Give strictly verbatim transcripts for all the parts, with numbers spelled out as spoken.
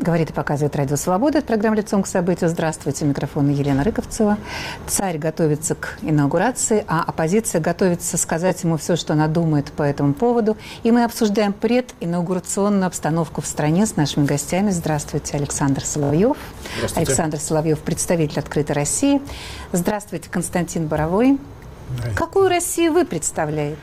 Говорит и показывает Радио Свобода. Это программа «Лицом к событию». Здравствуйте, у микрофона Елена Рыковцева. Царь готовится к инаугурации, а оппозиция готовится сказать ему все, что она думает по этому поводу. И мы обсуждаем прединаугурационную обстановку в стране с нашими гостями. Здравствуйте, Александр Соловьев. Здравствуйте. Александр Соловьев, представитель «Открытой России». Здравствуйте, Константин Боровой. Какую Россию вы представляете?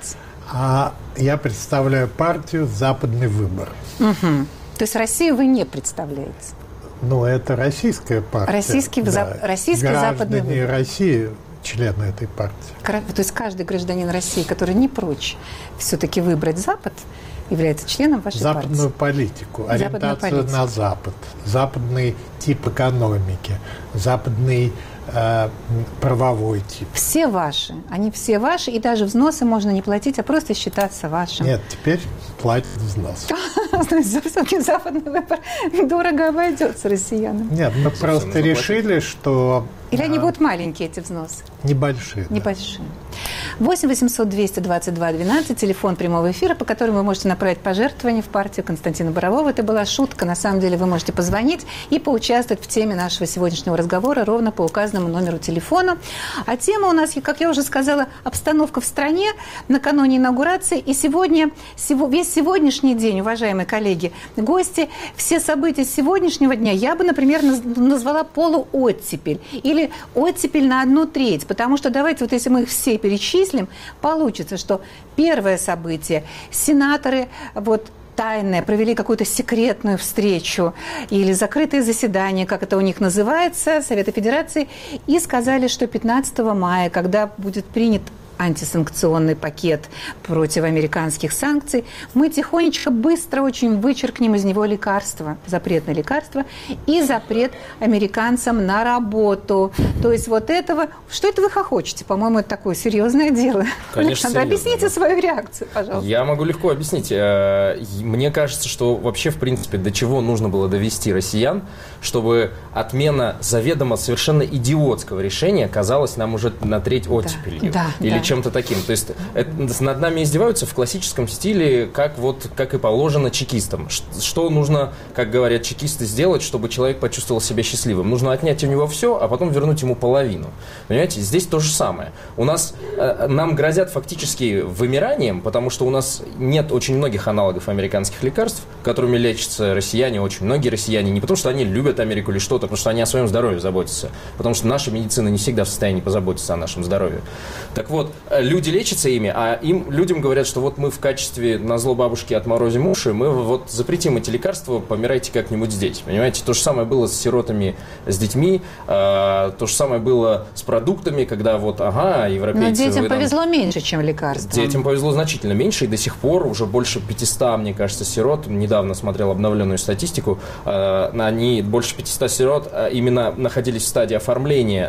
А я представляю партию «Западный выбор». Угу. То есть Россию вы не представляете? Ну, это российская партия. Российский, да. за... Российский западный выбор. Граждане России члены этой партии. То есть каждый гражданин России, который не прочь все-таки выбрать Запад, является членом вашей Западную партии? политику, Западную ориентацию политику. на Запад, западный тип экономики, западный э, правовой тип. Все ваши, они все ваши, и даже взносы можно не платить, а просто считаться вашим. Нет, теперь платят взнос. Все-таки западный выбор дорого обойдется россиянам. Нет, мы просто решили, что... Или они будут маленькие, эти взносы? Небольшие. Небольшие. восемь восемьсот двести двадцать два двенадцать, телефон прямого эфира, по которому вы можете направить пожертвования в партию Константина Борового. Это была шутка. На самом деле вы можете позвонить и поучаствовать в теме нашего сегодняшнего разговора ровно по указанному номеру телефона. А тема у нас, как я уже сказала, обстановка в стране накануне инаугурации. И сегодня, весь сегодняшний день, уважаемые коллеги, гости, все события сегодняшнего дня я бы, например, назвала полуоттепель или оттепель на одну треть. Потому что давайте, вот если мы их все перечислим, получится, что первое событие – сенаторы вот, тайное, провели какую-то секретную встречу или закрытое заседание, как это у них называется, Совета Федерации, и сказали, что пятнадцатого мая, когда будет принят антисанкционный пакет против американских санкций, мы тихонечко, быстро очень вычеркнем из него лекарства, запрет на лекарства и запрет американцам на работу. То есть вот этого... Что это вы хохочете? По-моему, это такое серьезное дело. Конечно, Александр, серьезно, объясните да. свою реакцию, пожалуйста. Я могу легко объяснить. Мне кажется, что вообще, в принципе, до чего нужно было довести россиян, чтобы отмена заведомо совершенно идиотского решения казалась нам уже на треть оттепелью. Да, Или да. чем-то таким. То есть это, над нами издеваются в классическом стиле, как, вот, как и положено чекистам. Что нужно, как говорят чекисты, сделать, чтобы человек почувствовал себя счастливым? Нужно отнять у него все, а потом вернуть ему половину. Понимаете, здесь то же самое. У нас, э, нам грозят фактически вымиранием, потому что у нас нет очень многих аналогов американских лекарств, которыми лечатся россияне, очень многие россияне, не потому что они любят Америку или что-то, потому что они о своем здоровье заботятся. Потому что наша медицина не всегда в состоянии позаботиться о нашем здоровье. Так вот, люди лечатся ими, а им, людям говорят, что вот мы в качестве назло бабушки отморозим уши, мы вот запретим эти лекарства, помирайте как-нибудь здесь. Понимаете, то же самое было с сиротами, с детьми, э, то же самое было с продуктами, когда вот, ага, европейцы... Но детям вы, там, повезло меньше, чем лекарствам. Детям повезло значительно меньше, и до сих пор уже больше пятисот, мне кажется, сирот, недавно смотрел обновленную статистику, э, они, больше пятисот сирот э, именно находились в стадии оформления,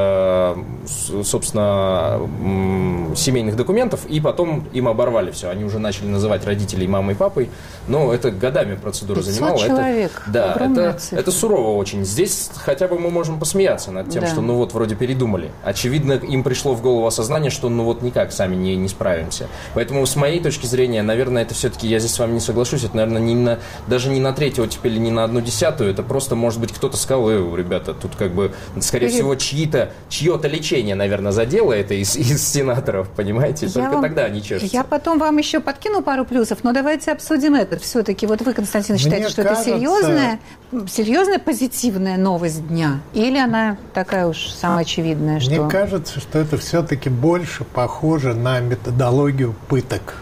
э, собственно, семейных документов, и потом им оборвали все. Они уже начали называть родителей мамой и папой, но это годами процедура занимала. человек. Это, да, это, это сурово очень. Здесь хотя бы мы можем посмеяться над тем, да. что ну вот вроде передумали. Очевидно, им пришло в голову осознание, что ну вот никак сами не, не справимся. Поэтому с моей точки зрения, наверное, это все-таки, я здесь с вами не соглашусь, это, наверное, не на, даже не на третью оттепель, не на одну десятую, это просто, может быть, кто-то сказал, э, ребята, тут как бы, скорее Перед... всего, чьи-то, чье-то лечение, наверное, задело это из, из сенаторов, понимаете? Я Только вам, тогда они чешутся. Я потом вам еще подкину пару плюсов, но давайте обсудим это. Все-таки вот вы, Константин, считаете, Мне что кажется... это серьезная, серьезная позитивная новость дня? Или она такая уж самоочевидная? Что... Мне кажется, что это все-таки больше похоже на методологию пыток.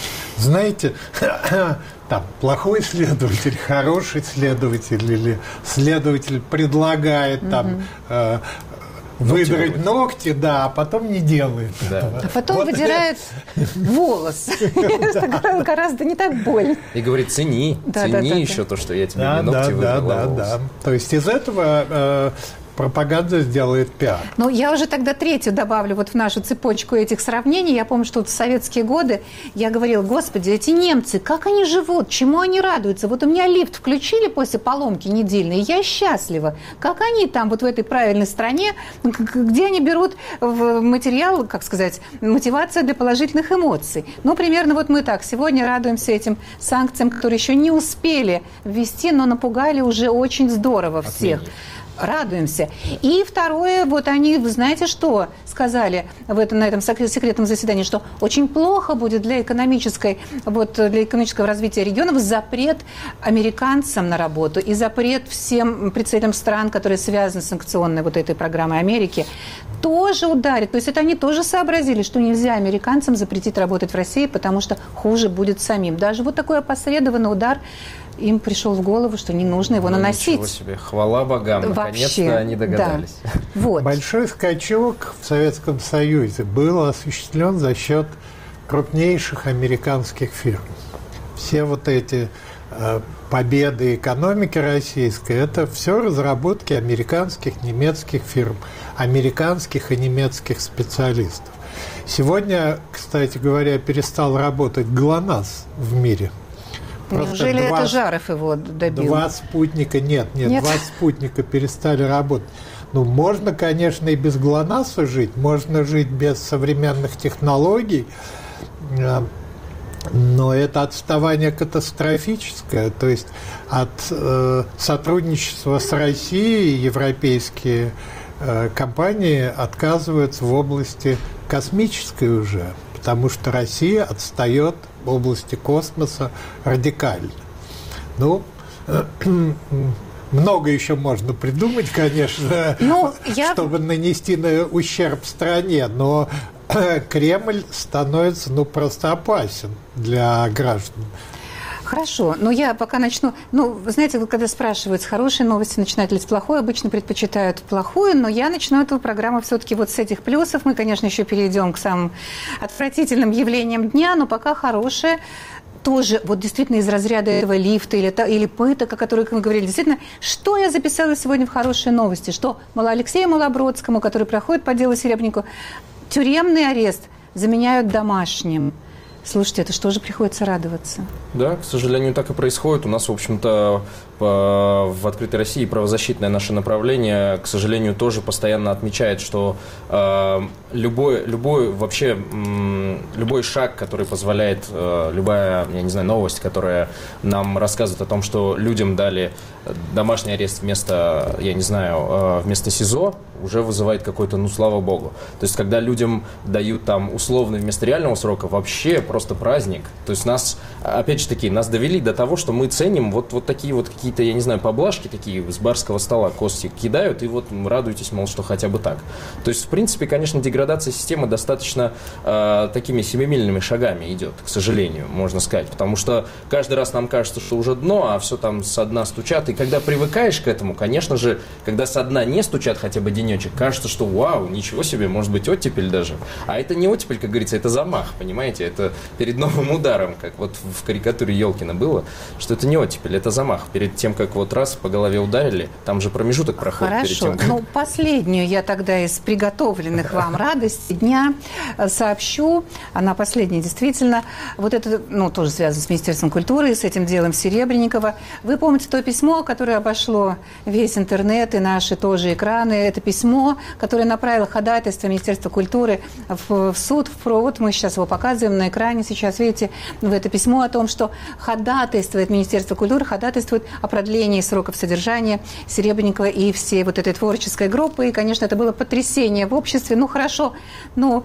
Знаете, там плохой следователь, хороший следователь или следователь предлагает там... Mm-hmm. э, выдрать ногти, да, а потом не делает да. этого. А потом вот выдирает волос. Это гораздо не так больно. И говорит, цени, да, цени да, да, еще да. то, что я тебе да, ногти да, выдрала. Да, да, да. То есть из этого э, пропаганда сделает пиар. Ну, я уже тогда третью добавлю вот в нашу цепочку этих сравнений. Я помню, что вот в советские годы я говорила: господи, эти немцы, как они живут, чему они радуются? Вот у меня лифт включили после поломки недельной, и я счастлива. Как они там вот в этой правильной стране, где они берут в материал, как сказать, мотивация для положительных эмоций? Ну, примерно вот мы так сегодня радуемся этим санкциям, которые еще не успели ввести, но напугали уже очень здорово всех. Отменить. Радуемся. И второе, вот они, вы знаете, что сказали в этом, на этом секретном заседании, что очень плохо будет для экономической, вот, для экономического развития регионов запрет американцам на работу и запрет всем представителям стран, которые связаны с санкционной вот этой программой Америки, тоже ударит. То есть это они тоже сообразили, что нельзя американцам запретить работать в России, потому что хуже будет самим. Даже вот такой опосредованный удар им пришел в голову, что не нужно его ну, наносить. Ничего себе. Хвала богам. Наконец-то они догадались. Да. Вот. Большой скачок в Советском Союзе был осуществлен за счет крупнейших американских фирм. Все вот эти э, победы экономики российской – это все разработки американских, немецких фирм, американских и немецких специалистов. Сегодня, кстати говоря, перестал работать ГЛОНАСС в мире. Просто Неужели два, это Жаров его добил? Два спутника, нет, нет, нет, два спутника перестали работать. Ну, можно, конечно, и без ГЛОНАССа жить, можно жить без современных технологий, но это отставание катастрофическое. То есть от э, сотрудничества с Россией европейские э, компании отказываются в области космической уже, потому что Россия отстает в области космоса радикально. Ну, много еще можно придумать, конечно, ну, я... чтобы нанести на ущерб стране, но Кремль становится, ну, просто опасен для граждан. Хорошо, но я пока начну... Ну, вы знаете, когда спрашивают, с хорошей новости начинать ли с плохой, обычно предпочитают плохую, но я начну эту программу все-таки вот с этих плюсов. Мы, конечно, еще перейдем к самым отвратительным явлениям дня, но пока хорошая. Тоже вот действительно из разряда этого лифта или, или пыток, о которых мы говорили. Действительно, что я записала сегодня в хорошие новости? Что Алексею Малобродскому, который проходит по делу Серебренникову, тюремный арест заменяют домашним. Слушайте, это что же приходится радоваться? Да, к сожалению, так и происходит. У нас, в общем-то, в «Открытой России» правозащитное наше направление, к сожалению, тоже постоянно отмечает, что э, любой, любой вообще э, любой шаг, который позволяет, э, любая, я не знаю, новость, которая нам рассказывает о том, что людям дали домашний арест вместо, я не знаю, э, вместо СИЗО, уже вызывает какой-то, ну, слава богу. То есть, когда людям дают там условно вместо реального срока, вообще просто праздник. То есть, нас, опять же таки, нас довели до того, что мы ценим вот, вот такие вот какие-то, я не знаю, поблажки такие с барского стола кости кидают, и вот радуйтесь, мол, что хотя бы так. То есть, в принципе, конечно, деградация системы достаточно э, такими семимильными шагами идет, к сожалению, можно сказать. Потому что каждый раз нам кажется, что уже дно, а все там со дна стучат. И когда привыкаешь к этому, конечно же, когда со дна не стучат хотя бы денечек, кажется, что вау, ничего себе, может быть, оттепель даже. А это не оттепель, как говорится, это замах, понимаете? Это перед новым ударом, как вот в карикатуре Ёлкина было, что это не оттепель, это замах. Перед тем, как вот раз по голове ударили, там же промежуток проходит. Хорошо. Перед тем, как... Ну, последнюю я тогда из приготовленных вам радостей дня сообщу. Она последняя, действительно. Вот это, ну, тоже связано с Министерством культуры, с этим делом Серебренникова. Вы помните то письмо, которое обошло весь интернет и наши тоже экраны? Это письмо, которое направило ходатайство Министерства культуры в, в суд, в провод. Мы сейчас его показываем на экране. Сейчас, видите, в это письмо о том, что ходатайствует Министерство культуры, ходатайствует о продлении сроков содержания Серебренникова и всей вот этой творческой группы. И, конечно, это было потрясение в обществе. Ну, хорошо, ну...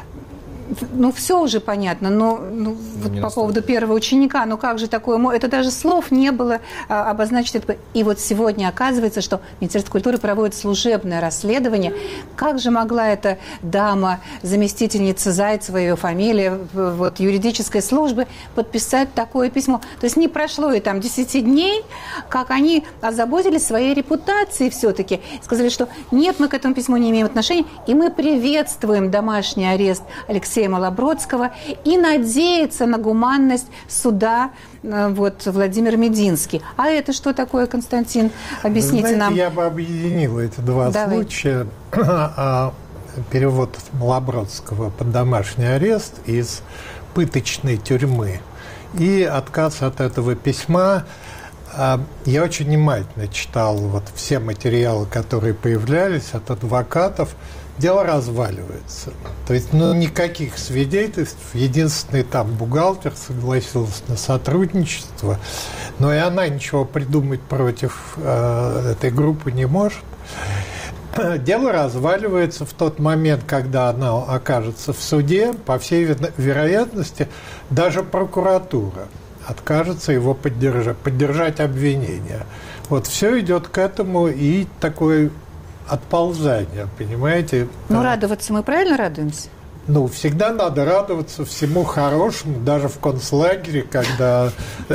Ну, все уже понятно, но ну, вот по поводу первого ученика, ну как же такое, это даже слов не было а, обозначить. Это. И вот сегодня оказывается, что Министерство культуры проводит служебное расследование. Как же могла эта дама, заместительница Зайцева, ее фамилия, вот, юридической службы, подписать такое письмо? То есть не прошло и там десяти дней, как они озаботились своей репутацией все-таки. Сказали, что нет, мы к этому письму не имеем отношения, и мы приветствуем домашний арест Алексея Алексея Малобродского и надеется на гуманность суда вот, Владимир Мединский. А это что такое, Константин? Объясните Знаете, нам. Я бы объединил эти два Давай. случая. Перевод Малобродского под домашний арест из пыточной тюрьмы и отказ от этого письма. Я очень внимательно читал вот все материалы, которые появлялись от адвокатов. Дело разваливается. То есть ну, никаких свидетельств. Единственный там бухгалтер согласился на сотрудничество, но и она ничего придумать против э, этой группы не может. Дело разваливается в тот момент, когда она окажется в суде. По всей вероятности, даже прокуратура откажется его поддержать, поддержать обвинение. Вот все идет к этому, и такое отползание, понимаете? Ну, радоваться мы правильно радуемся? Ну, всегда надо радоваться всему хорошему, даже в концлагере, когда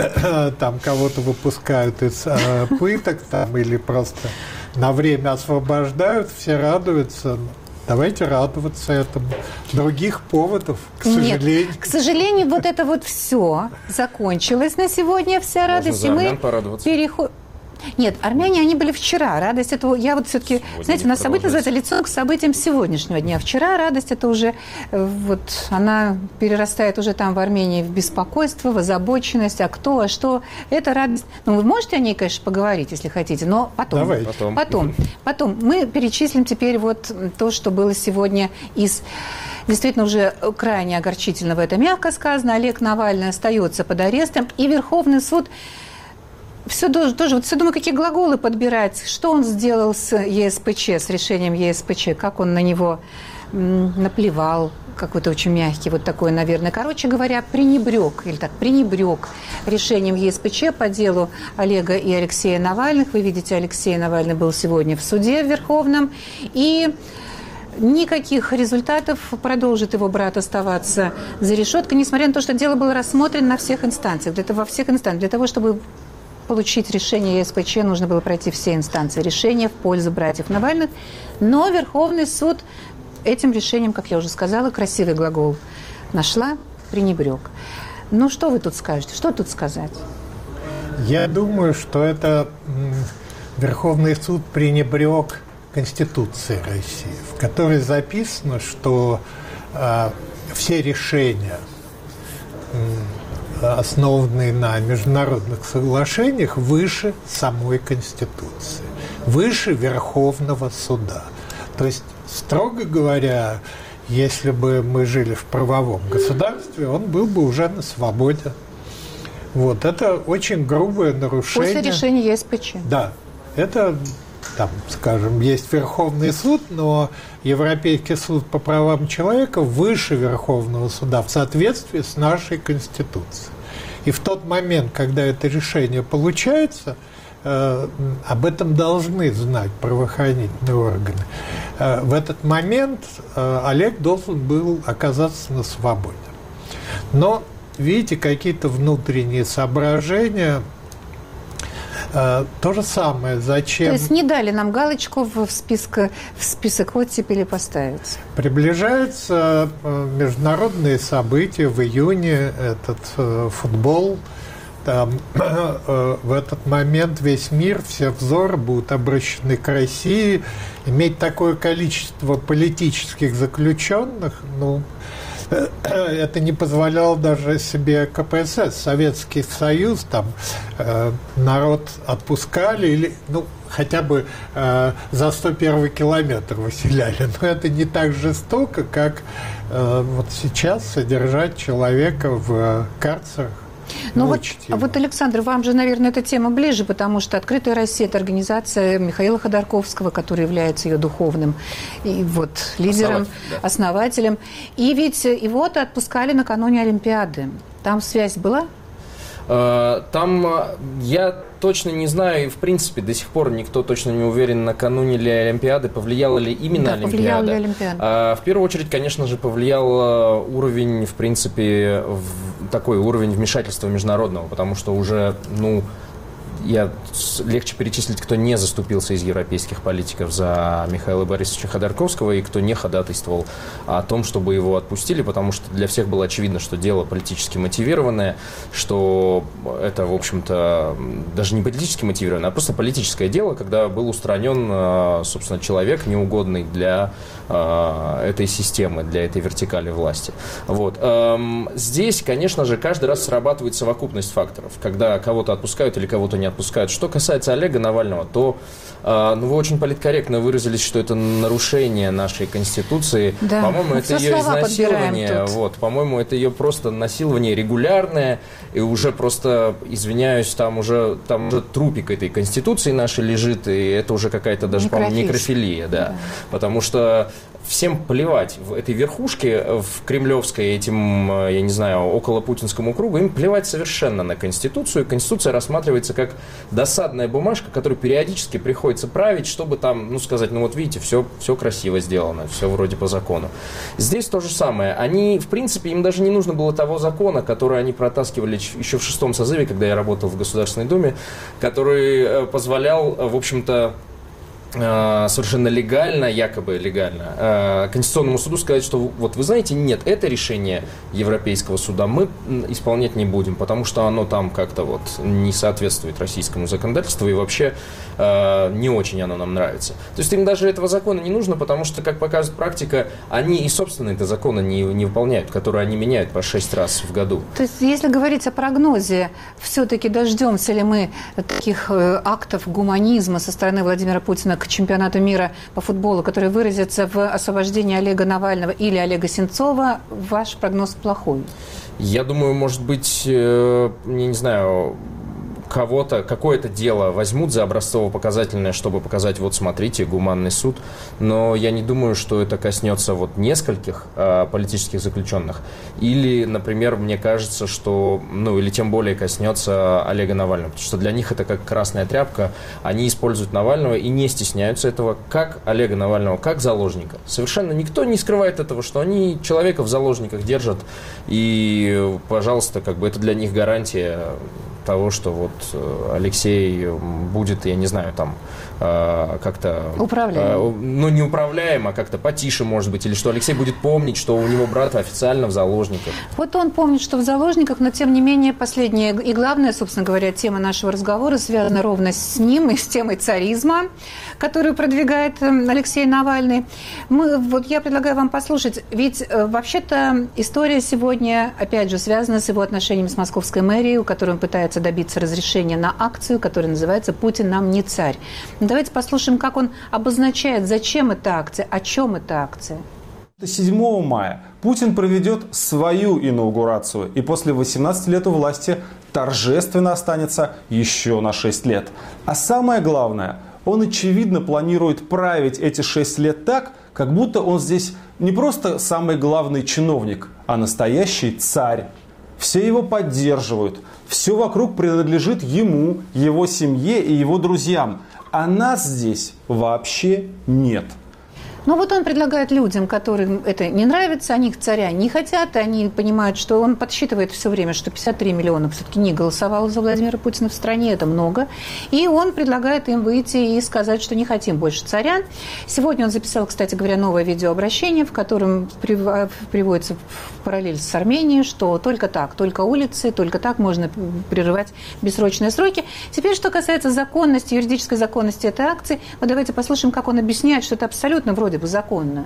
там кого-то выпускают из пыток там, или просто на время освобождают, все радуются. Давайте радоваться этому. Других поводов, к сожалению. Нет, к сожалению, вот это вот все закончилось на сегодня, вся радость. Можно за армян мы переходим. Нет, армяне, они были вчера. Радость этого... Я вот все-таки... Знаете, у нас событие называется лицом к событиям сегодняшнего дня. Вчера радость это уже... Вот она перерастает уже там в Армении в беспокойство, в озабоченность. А кто, а что? Это радость... Ну, вы можете о ней, конечно, поговорить, если хотите, но потом. Давай. Потом. Потом. Потом. Мы перечислим теперь вот то, что было сегодня из... Действительно, уже крайне огорчительного, это мягко сказано. Олег Навальный остается под арестом, и Верховный суд... Все тоже, тоже вот все думаю, какие глаголы подбирать. Что он сделал с ЕСПЧ, с решением ЕСПЧ, как он на него м, наплевал, какой-то очень мягкий, вот такой, наверное. Короче говоря, пренебрег, или так, пренебрег решением ЕСПЧ по делу Олега и Алексея Навальных. Вы видите, Алексей Навальный был сегодня в суде в Верховном, и никаких результатов, продолжит его брат оставаться за решеткой, несмотря на то, что дело было рассмотрено на всех инстанциях, для того, во всех инстанциях, для того, чтобы получить решение ЕСПЧ, нужно было пройти все инстанции решения в пользу братьев Навальных. Но Верховный суд этим решением, как я уже сказала, красивый глагол нашла, пренебрег. Ну, что вы тут скажете? Что тут сказать? Я думаю, что это Верховный суд пренебрег Конституцией России, в которой записано, что э, все решения, основанные на международных соглашениях, выше самой Конституции, выше Верховного суда. То есть, строго говоря, если бы мы жили в правовом государстве, он был бы уже на свободе. Вот, это очень грубое нарушение. После решения ЕСПЧ. Да, это... Там, скажем, есть Верховный суд, но Европейский суд по правам человека выше Верховного суда в соответствии с нашей Конституцией. И в тот момент, когда это решение получается, э, об этом должны знать правоохранительные органы. Э, в этот момент э, Олег должен был оказаться на свободе. Но, видите, какие-то внутренние соображения... То же самое, зачем... То есть не дали нам галочку в список, в список оттепели поставить? Приближаются международные события в июне, этот футбол. Там, в этот момент весь мир, все взоры будут обращены к России. Иметь такое количество политических заключенных, ну... это не позволял даже себе ка пэ эс эс, Советский Союз, там э, народ отпускали, или, ну, хотя бы э, за сто первый километр выселяли. Но это не так жестоко, как э, вот сейчас содержать человека в карцерах. Ну вот, вот, Александр, вам же, наверное, эта тема ближе, потому что «Открытая Россия» – это организация Михаила Ходорковского, который является ее духовным и вот лидером, Основатель, да. основателем. И ведь его-то отпускали накануне Олимпиады. Там связь была? Там я точно не знаю, и в принципе до сих пор никто точно не уверен, накануне ли Олимпиады, повлияла ли именно да, Олимпиада. Повлияла ли Олимпиада. А, в первую очередь, конечно же, повлиял уровень, в принципе, в, такой уровень вмешательства международного, потому что уже, ну, я легче перечислить, кто не заступился из европейских политиков за Михаила Борисовича Ходорковского и кто не ходатайствовал о том, чтобы его отпустили, потому что для всех было очевидно, что дело политически мотивированное, что это, в общем-то, даже не политически мотивированное, а просто политическое дело, когда был устранен, собственно, человек неугодный для этой системы, для этой вертикали власти. Вот. Здесь, конечно же, каждый раз срабатывает совокупность факторов, когда кого-то отпускают или кого-то не отпускают. Что касается Олега Навального, то ну, вы очень политкорректно выразились, что это нарушение нашей Конституции. Да. По-моему, это ее изнасилование. Вот. По-моему, это ее просто насилование регулярное. И уже просто, извиняюсь, там уже, там уже трупик этой Конституции нашей лежит, и это уже какая-то даже, по-моему, некрофилия. Да. Да. Потому что всем плевать в этой верхушке, в кремлевской, этим, я не знаю, около путинскому кругу, им плевать совершенно на Конституцию. Конституция рассматривается как досадная бумажка, которую периодически приходится править, чтобы там, ну, сказать, ну, вот видите, все, все красиво сделано, все вроде по закону. Здесь то же самое. Они, в принципе, им даже не нужно было того закона, который они протаскивали еще в шестом созыве, когда я работал в Государственной Думе, который позволял, в общем-то, совершенно легально, якобы легально, Конституционному суду сказать, что вот вы знаете, нет, это решение Европейского суда мы исполнять не будем, потому что оно там как-то вот не соответствует российскому законодательству и вообще не очень оно нам нравится. То есть им даже этого закона не нужно, потому что, как показывает практика, они и собственно это законы не, не выполняют, которые они меняют по шесть раз в году. То есть если говорить о прогнозе, все-таки дождемся ли мы таких актов гуманизма со стороны Владимира Путина к чемпионату мира по футболу, которые выразятся в освобождении Олега Навального или Олега Сенцова, ваш прогноз плохой? Я думаю, может быть, я не знаю, кого-то, какое-то дело возьмут за образцово-показательное, чтобы показать, вот смотрите, гуманный суд, но я не думаю, что это коснется вот нескольких э, политических заключенных. Или, например, мне кажется, что, ну, или тем более коснется Олега Навального, потому что для них это как красная тряпка, они используют Навального и не стесняются этого, как Олега Навального, как заложника. Совершенно никто не скрывает этого, что они человека в заложниках держат, и, пожалуйста, как бы это для них гарантия того, что вот Алексей будет, я не знаю, там как-то... Управляем. Ну, не управляем, а как-то потише, может быть, или что Алексей будет помнить, что у него брат официально в заложниках. Вот он помнит, что в заложниках, но, тем не менее, последняя и главная, собственно говоря, тема нашего разговора связана ровно с ним и с темой царизма, которую продвигает Алексей Навальный. Мы, вот я предлагаю вам послушать, ведь вообще-то история сегодня, опять же, связана с его отношениями с московской мэрией, у которой он пытается добиться разрешения на акцию, которая называется «Путин нам не царь». Давайте послушаем, как он обозначает, зачем эта акция, о чем эта акция. седьмого мая Путин проведет свою инаугурацию и после восемнадцати лет у власти торжественно останется еще на шесть лет. А самое главное, он очевидно планирует править эти шесть лет так, как будто он здесь не просто самый главный чиновник, а настоящий царь. Все его поддерживают, все вокруг принадлежит ему, его семье и его друзьям. А нас здесь вообще нет. Ну вот он предлагает людям, которым это не нравится, они царя не хотят, они понимают, что он подсчитывает все время, что пятьдесят три миллиона все-таки не голосовало за Владимира Путина в стране, это много. И он предлагает им выйти и сказать, что не хотим больше царя. Сегодня он записал, кстати говоря, новое видеообращение, в котором приводится в параллель с Арменией, что только так, только улицы, только так можно прерывать бессрочные сроки. Теперь, что касается законности, юридической законности этой акции, вот давайте послушаем, как он объясняет, что это абсолютно вроде бы законно.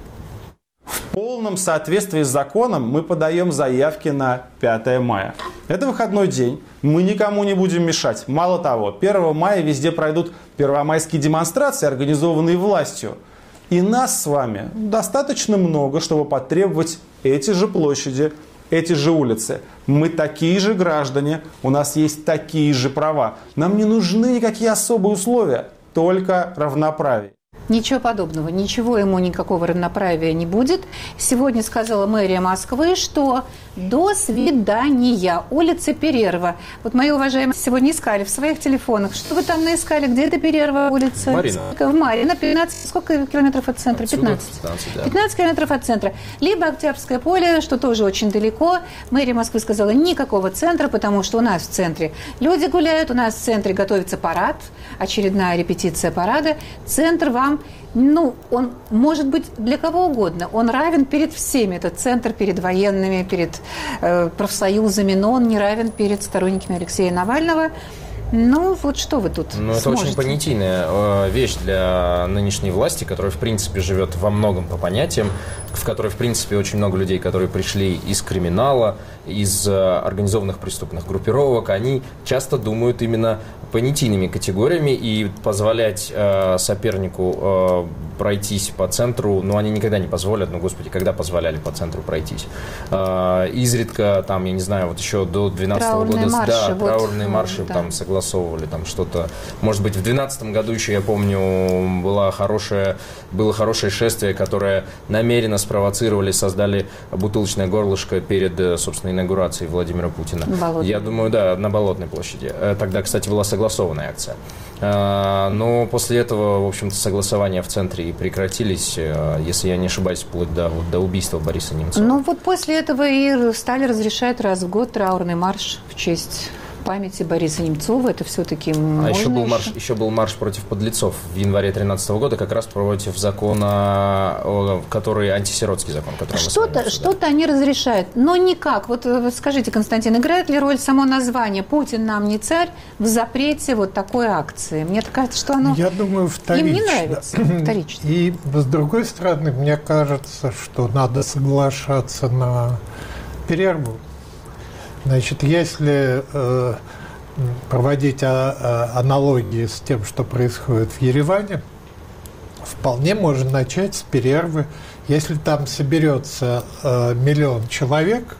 В полном соответствии с законом мы подаем заявки на пятое мая. Это выходной день, мы никому не будем мешать. Мало того, первого мая везде пройдут первомайские демонстрации, организованные властью. И нас с вами достаточно много, чтобы потребовать эти же площади, эти же улицы. Мы такие же граждане, у нас есть такие же права. Нам не нужны никакие особые условия, только равноправие. Ничего подобного, ничего ему, никакого равноправия не будет. Сегодня сказала мэрия Москвы, что до свидания, улица Перерва. Вот мои уважаемые сегодня искали в своих телефонах. Что вы там наискали? Где это Перерва улица? Марина. В Марина. пятнадцать, сколько километров от центра? пятнадцать. пятнадцать, да. пятнадцать километров от центра. Либо Октябрьское поле, что тоже очень далеко. Мэрия Москвы сказала, никакого центра, потому что у нас в центре люди гуляют, у нас в центре готовится парад, очередная репетиция парада. Центр вам, ну, он может быть для кого угодно. Он равен перед всеми. Этот центр перед военными, перед э, профсоюзами, но он не равен перед сторонниками Алексея Навального. Ну, вот что вы тут Ну, это сможете? очень понятийная э, вещь для нынешней власти, которая, в принципе, живет во многом по понятиям, в которой, в принципе, очень много людей, которые пришли из криминала, из э, организованных преступных группировок, они часто думают именно понятийными категориями, и позволять э, сопернику э, пройтись по центру, ну, они никогда не позволят, ну, господи, когда позволяли по центру пройтись? Э, изредка, там, я не знаю, вот еще до двенадцатого года, марши, да, вот, траурные марши да. там согласовывали, там что-то, может быть, в двенадцатом году еще, я помню, была хорошая, было хорошее шествие, которое намеренно спровоцировали, создали бутылочное горлышко перед, собственно, инаугурацией Владимира Путина. Болотной. Я думаю, да, на Болотной площади. Тогда, кстати, была согласованная акция. Но после этого, в общем-то, согласования в центре и прекратились, если я не ошибаюсь, вплоть до, до убийства Бориса Немцова. Ну, вот после этого и стали разрешать раз в год траурный марш в честь памяти Бориса Немцова. Это все-таки можно А еще был, еще? марш, еще был марш против подлецов в январе две тысячи тринадцатого года, как раз против закона, который антисиротский закон. Который Что-то, что-то они разрешают, но никак. Вот скажите, Константин, играет ли роль само название «Путин нам не царь» в запрете вот такой акции? Мне кажется, что оно Я думаю, вторично. им не нравится. Вторично. И с другой стороны, мне кажется, что надо соглашаться на перерву. Значит, если э, проводить а, а, аналогии с тем, что происходит в Ереване, вполне можно начать с перервы. Если там соберется э, миллион человек,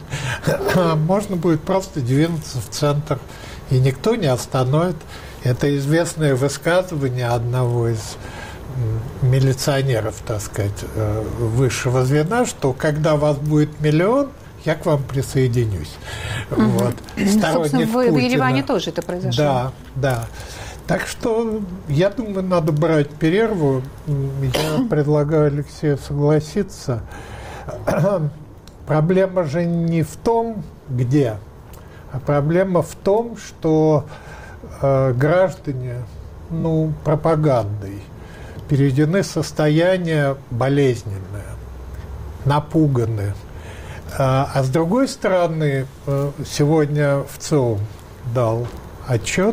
можно будет просто двинуться в центр, и никто не остановит. Это известное высказывание одного из милиционеров, так сказать, э, высшего звена, что когда вас будет миллион, я к вам присоединюсь. Угу. Вот. Собственно, в, в Ереване тоже это произошло. Да, да. Так что, я думаю, надо брать перерву. Я предлагаю Алексею согласиться. Проблема же не в том, где, а проблема в том, что э, граждане, ну, пропагандой переведены в состояние болезненное, напуганы. А с другой стороны, сегодня ВЦИОМ дал отчет.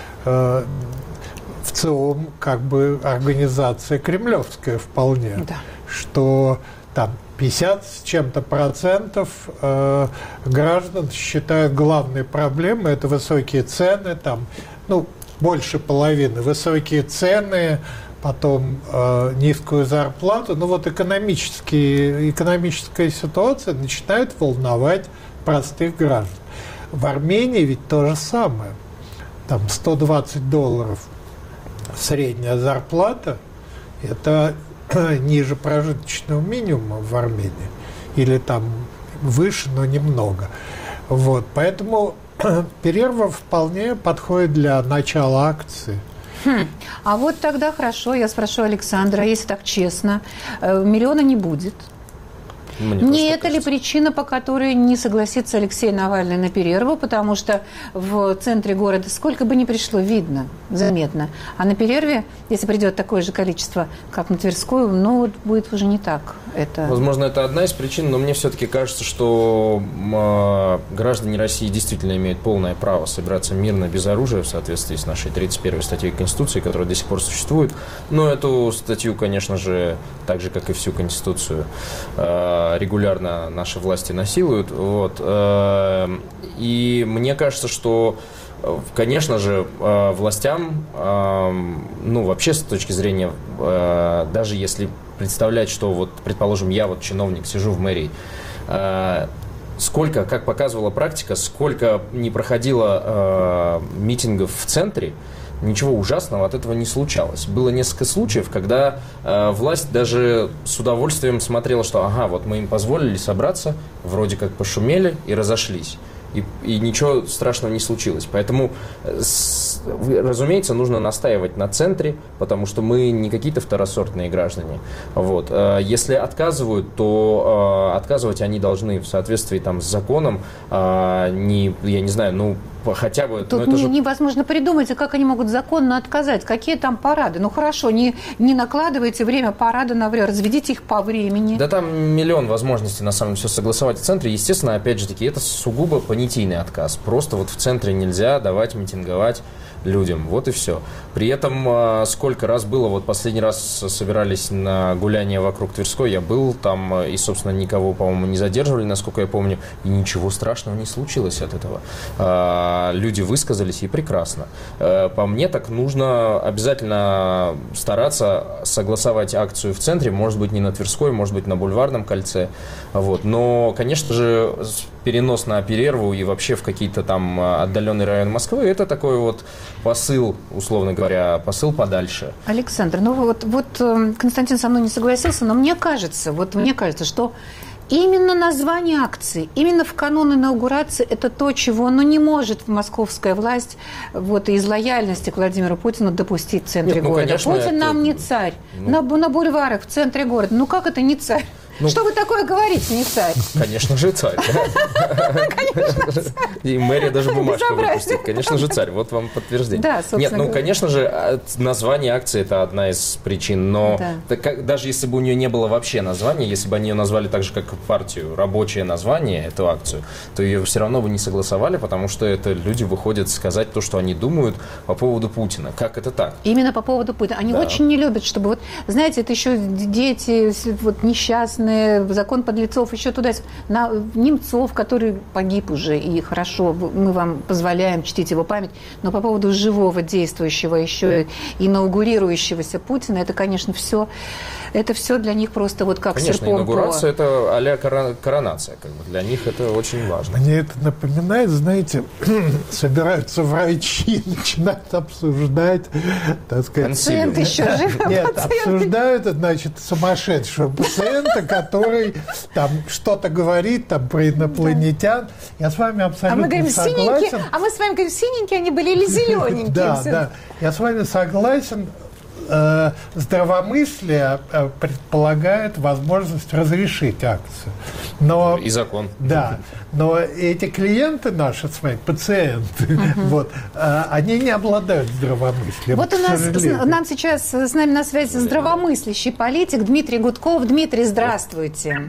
ВЦИОМ как бы организация кремлевская вполне, да. Что там пятьдесят с чем-то процентов граждан считают главной проблемой это высокие цены, там, ну, больше половины высокие цены, потом э, низкую зарплату, ну вот экономические, экономическая ситуация начинает волновать простых граждан. В Армении ведь то же самое. Там сто двадцать долларов средняя зарплата, это ниже прожиточного минимума в Армении, или там выше, но немного. Вот, поэтому перерва вполне подходит для начала акции. Хм. А вот тогда хорошо, я спрошу Александра, если так честно, миллиона не будет. Мне не это ли причина, по которой не согласится Алексей Навальный на перерву, потому что в центре города сколько бы ни пришло, видно, заметно. А на перерве, если придет такое же количество, как на Тверскую, ну, будет уже не так. Это... Возможно, это одна из причин, но мне все-таки кажется, что э, граждане России действительно имеют полное право собираться мирно, без оружия, в соответствии с нашей тридцать первой статьей Конституции, которая до сих пор существует. Но эту статью, конечно же, так же, как и всю Конституцию, э, регулярно наши власти насилуют. Вот. И мне кажется, что, конечно же, властям, ну, вообще с точки зрения, даже если представлять, что, вот, предположим, я вот чиновник, сижу в мэрии, сколько, как показывала практика, сколько не проходило э, митингов в центре, ничего ужасного от этого не случалось. Было несколько случаев, когда э, власть даже с удовольствием смотрела, что ага, вот мы им позволили собраться, вроде как пошумели и разошлись. И, и ничего страшного не случилось. Поэтому, с, разумеется, нужно настаивать на центре, потому что мы не какие-то второсортные граждане. Вот. Если отказывают, то э, отказывать они должны в соответствии там, с законом, э, не, я не знаю, ну, хотя бы... Тут это не, же... невозможно придумать, а как они могут законно отказать. Какие там парады? Ну хорошо, не, не накладывайте время парада на время, разведите их по времени. Да там миллион возможностей, на самом деле, все согласовать в центре. Естественно, опять же таки, это сугубо понятийный отказ. Просто вот в центре нельзя давать митинговать людям. Вот и все. При этом сколько раз было, вот последний раз собирались на гуляние вокруг Тверской, я был там, и, собственно, никого, по-моему, не задерживали, насколько я помню, и ничего страшного не случилось от этого. Люди высказались, и прекрасно. По мне, так нужно обязательно стараться согласовать акцию в центре, может быть, не на Тверской, может быть, на Бульварном кольце. Вот. Но, конечно же, перенос на Перерву и вообще в какие-то там отдаленные районы Москвы, это такой вот посыл, условно говоря, посыл подальше. Александр, ну вот, вот Константин со мной не согласился, но мне кажется, вот мне кажется, что именно название акции, именно в канун инаугурации, это то, чего ну, не может московская власть вот, из лояльности к Владимиру Путину допустить в центре Нет, ну, города. конечно, Путин это... нам не царь. Ну... На, на бульварах в центре города. Ну как это не царь? Ну, что вы такое говорите, не царь? Конечно же царь. И мэрия даже бумажку выпустит. Конечно же царь. Вот вам подтверждение. Да, Нет, ну, конечно же, название акции – это одна из причин. Но даже если бы у нее не было вообще названия, если бы они ее назвали так же, как партию, рабочее название, эту акцию, то ее все равно бы не согласовали, потому что это люди выходят сказать то, что они думают по поводу Путина. Как это так? Именно по поводу Путина. Они очень не любят, чтобы вот, знаете, это еще дети вот несчастные, закон подлецов, еще туда, на Немцов, который погиб уже, и хорошо, мы вам позволяем чтить его память, но по поводу живого, действующего, еще инаугурирующегося Путина, это, конечно, все, это все для них просто вот как конечно, серпом по... инаугурация – это а-ля коронация, как бы. Для них это очень важно. Мне это напоминает, знаете, собираются врачи, начинают обсуждать, так сказать... Пациент еще жив. Нет, обсуждают, значит, сумасшедшего пациента, который там что-то говорит там про инопланетян. Я с вами абсолютно а мы говорим, согласен. Синенькие, а мы с вами говорим, синенькие они были или зелененькие? Да, да. Я с вами согласен. Здравомыслие предполагает возможность разрешить акцию. Но, и закон. Да, но эти клиенты наши, с вами, пациенты, uh-huh. вот, они не обладают здравомыслием. Вот у нас, нам сейчас с нами на связи здравомыслящий политик Дмитрий Гудков. Дмитрий, здравствуйте.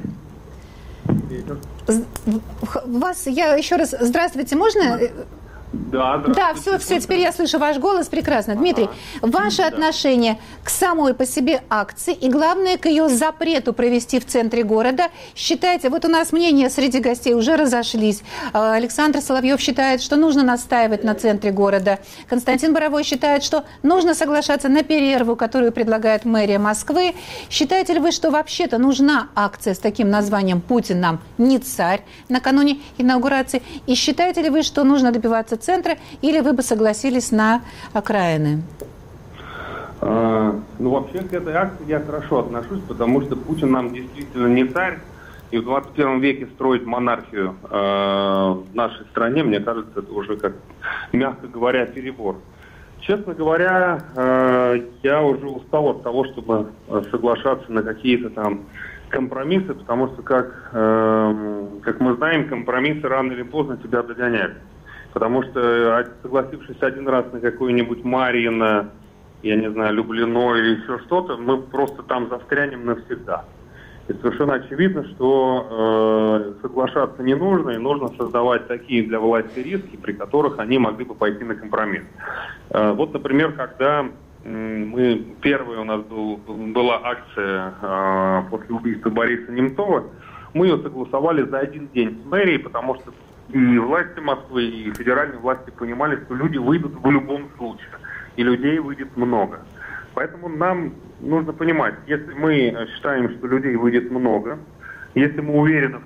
Вас, я еще раз, здравствуйте, можно... Да, да, все, все, теперь я слышу ваш голос прекрасно. Дмитрий, ага. ваше да. отношение к самой по себе акции и, главное, к ее запрету провести в центре города. Считаете, вот у нас мнения среди гостей уже разошлись. Александр Соловьев считает, что нужно настаивать на центре города. Константин Боровой считает, что нужно соглашаться на Перерву, которую предлагает мэрия Москвы. Считаете ли вы, что вообще-то нужна акция с таким названием «Путин нам не царь» накануне инаугурации? И считаете ли вы, что нужно добиваться центра, или вы бы согласились на окраины? А, ну, вообще, к этой акции я хорошо отношусь, потому что Путин нам действительно не царь, и в двадцать первом веке строить монархию э, в нашей стране, мне кажется, это уже, как, мягко говоря, перебор. Честно говоря, э, я уже устал от того, чтобы соглашаться на какие-то там компромиссы, потому что, как, э, как мы знаем, компромиссы рано или поздно тебя догоняют. Потому что, согласившись один раз на какое-нибудь Марьино, я не знаю, Люблино или еще что-то, мы просто там застрянем навсегда. И совершенно очевидно, что э, соглашаться не нужно, и нужно создавать такие для власти риски, при которых они могли бы пойти на компромисс. Э, вот, например, когда э, мы, первая у нас был, была акция э, после убийства Бориса Немцова, мы ее согласовали за один день с мэрией, потому что и власти Москвы, и федеральные власти понимали, что люди выйдут в любом случае, и людей выйдет много. Поэтому нам нужно понимать, если мы считаем, что людей выйдет много, если мы уверены в том, что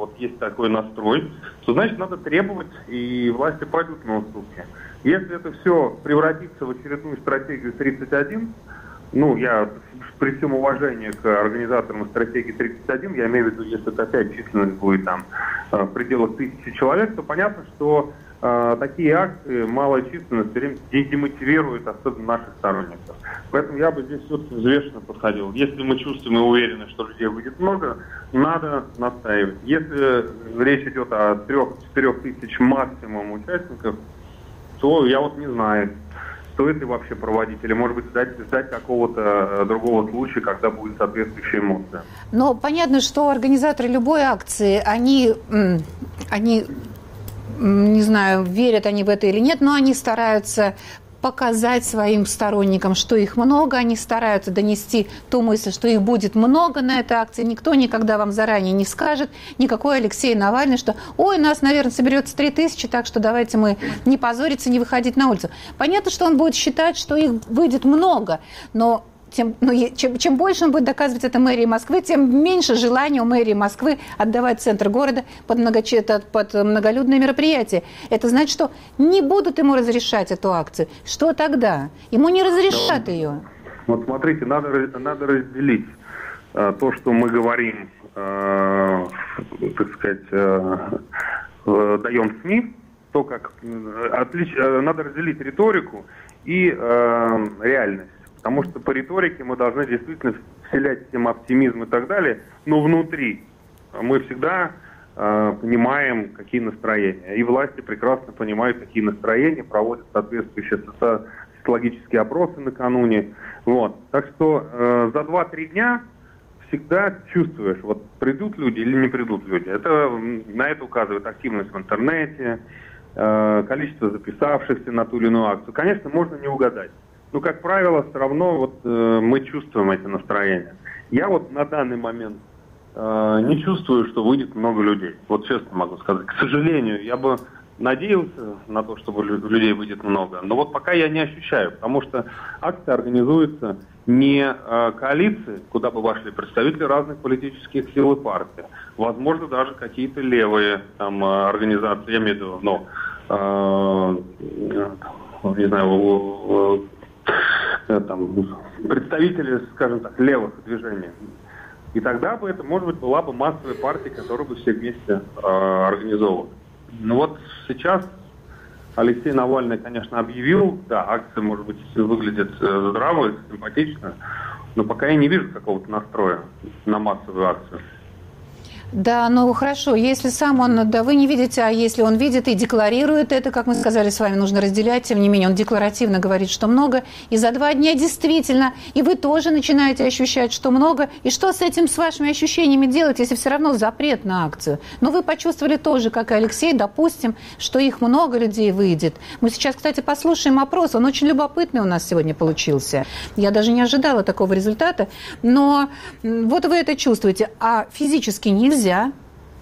вот есть такой настрой, то значит надо требовать, и власти пойдут на уступки. Если это все превратится в очередную стратегию тридцать один, ну, я при всем уважении к организаторам стратегии тридцать один, я имею в виду, если это опять численность будет там в пределах тысячи человек, то понятно, что э, такие акции, малая численность, демотивирует особенно наших сторонников. Поэтому я бы здесь все-таки взвешенно подходил. Если мы чувствуем и уверены, что людей выйдет много, надо настаивать. Если речь идет о трех-четырех тысяч максимум участников, то я вот не знаю, стоит ли вообще проводить, или, может быть, ждать, ждать какого-то другого случая, когда будет соответствующая эмоция. Но понятно, что организаторы любой акции, они, они, не знаю, верят они в это или нет, но они стараются показать своим сторонникам, что их много, они стараются донести ту мысль, что их будет много на этой акции. Никто никогда вам заранее не скажет, никакой Алексей Навальный, что «Ой, нас, наверное, соберется три тысячи, так что давайте мы не позориться, не выходить на улицу». Понятно, что он будет считать, что их выйдет много, но Тем, ну, чем, чем больше он будет доказывать это мэрии Москвы, тем меньше желания у мэрии Москвы отдавать центр города под, многоче, под многолюдное мероприятие. Это значит, что не будут ему разрешать эту акцию. Что тогда? Ему не разрешат да, ее. Вот смотрите, надо, надо разделить э, то, что мы говорим, э, так сказать, э, э, даем СМИ, то, как э, отлич, э, надо разделить риторику и э, реальность. Потому что по риторике мы должны действительно вселять всем оптимизм и так далее, но внутри мы всегда э, понимаем, какие настроения. И власти прекрасно понимают, какие настроения, проводят соответствующие соци- социологические опросы накануне. Вот. Так что э, за два-три дня всегда чувствуешь, вот придут люди или не придут люди. Это, на это указывает активность в интернете, э, количество записавшихся на ту или иную акцию. Конечно, можно не угадать. Но, как правило, все равно вот, э, мы чувствуем эти настроения. Я вот на данный момент э, не чувствую, что выйдет много людей. Вот честно могу сказать. К сожалению, я бы надеялся на то, чтобы людей выйдет много. Но вот пока я не ощущаю, потому что акция организуется не э, коалиции, куда бы вошли представители разных политических сил и партий. Возможно, даже какие-то левые там, организации, я имею в виду, ну, э, не знаю, там, представители, скажем так, левых движений. И тогда бы это, может быть, была бы массовая партия, которую бы все вместе э, организовывали. Ну вот сейчас Алексей Навальный, конечно, объявил, да, акция, может быть, выглядит э, здраво, симпатично, но пока я не вижу какого-то настроя на массовую акцию. Да, ну хорошо, если сам он, да вы не видите, а если он видит и декларирует это, как мы сказали с вами, нужно разделять, тем не менее он декларативно говорит, что много, и за два дня действительно, и вы тоже начинаете ощущать, что много, и что с этим, с вашими ощущениями делать, если все равно запрет на акцию? Но вы почувствовали тоже, как и Алексей, допустим, что их много людей выйдет. Мы сейчас, кстати, послушаем опрос, он очень любопытный у нас сегодня получился. Я даже не ожидала такого результата, но вот вы это чувствуете, а физически нельзя. Нельзя.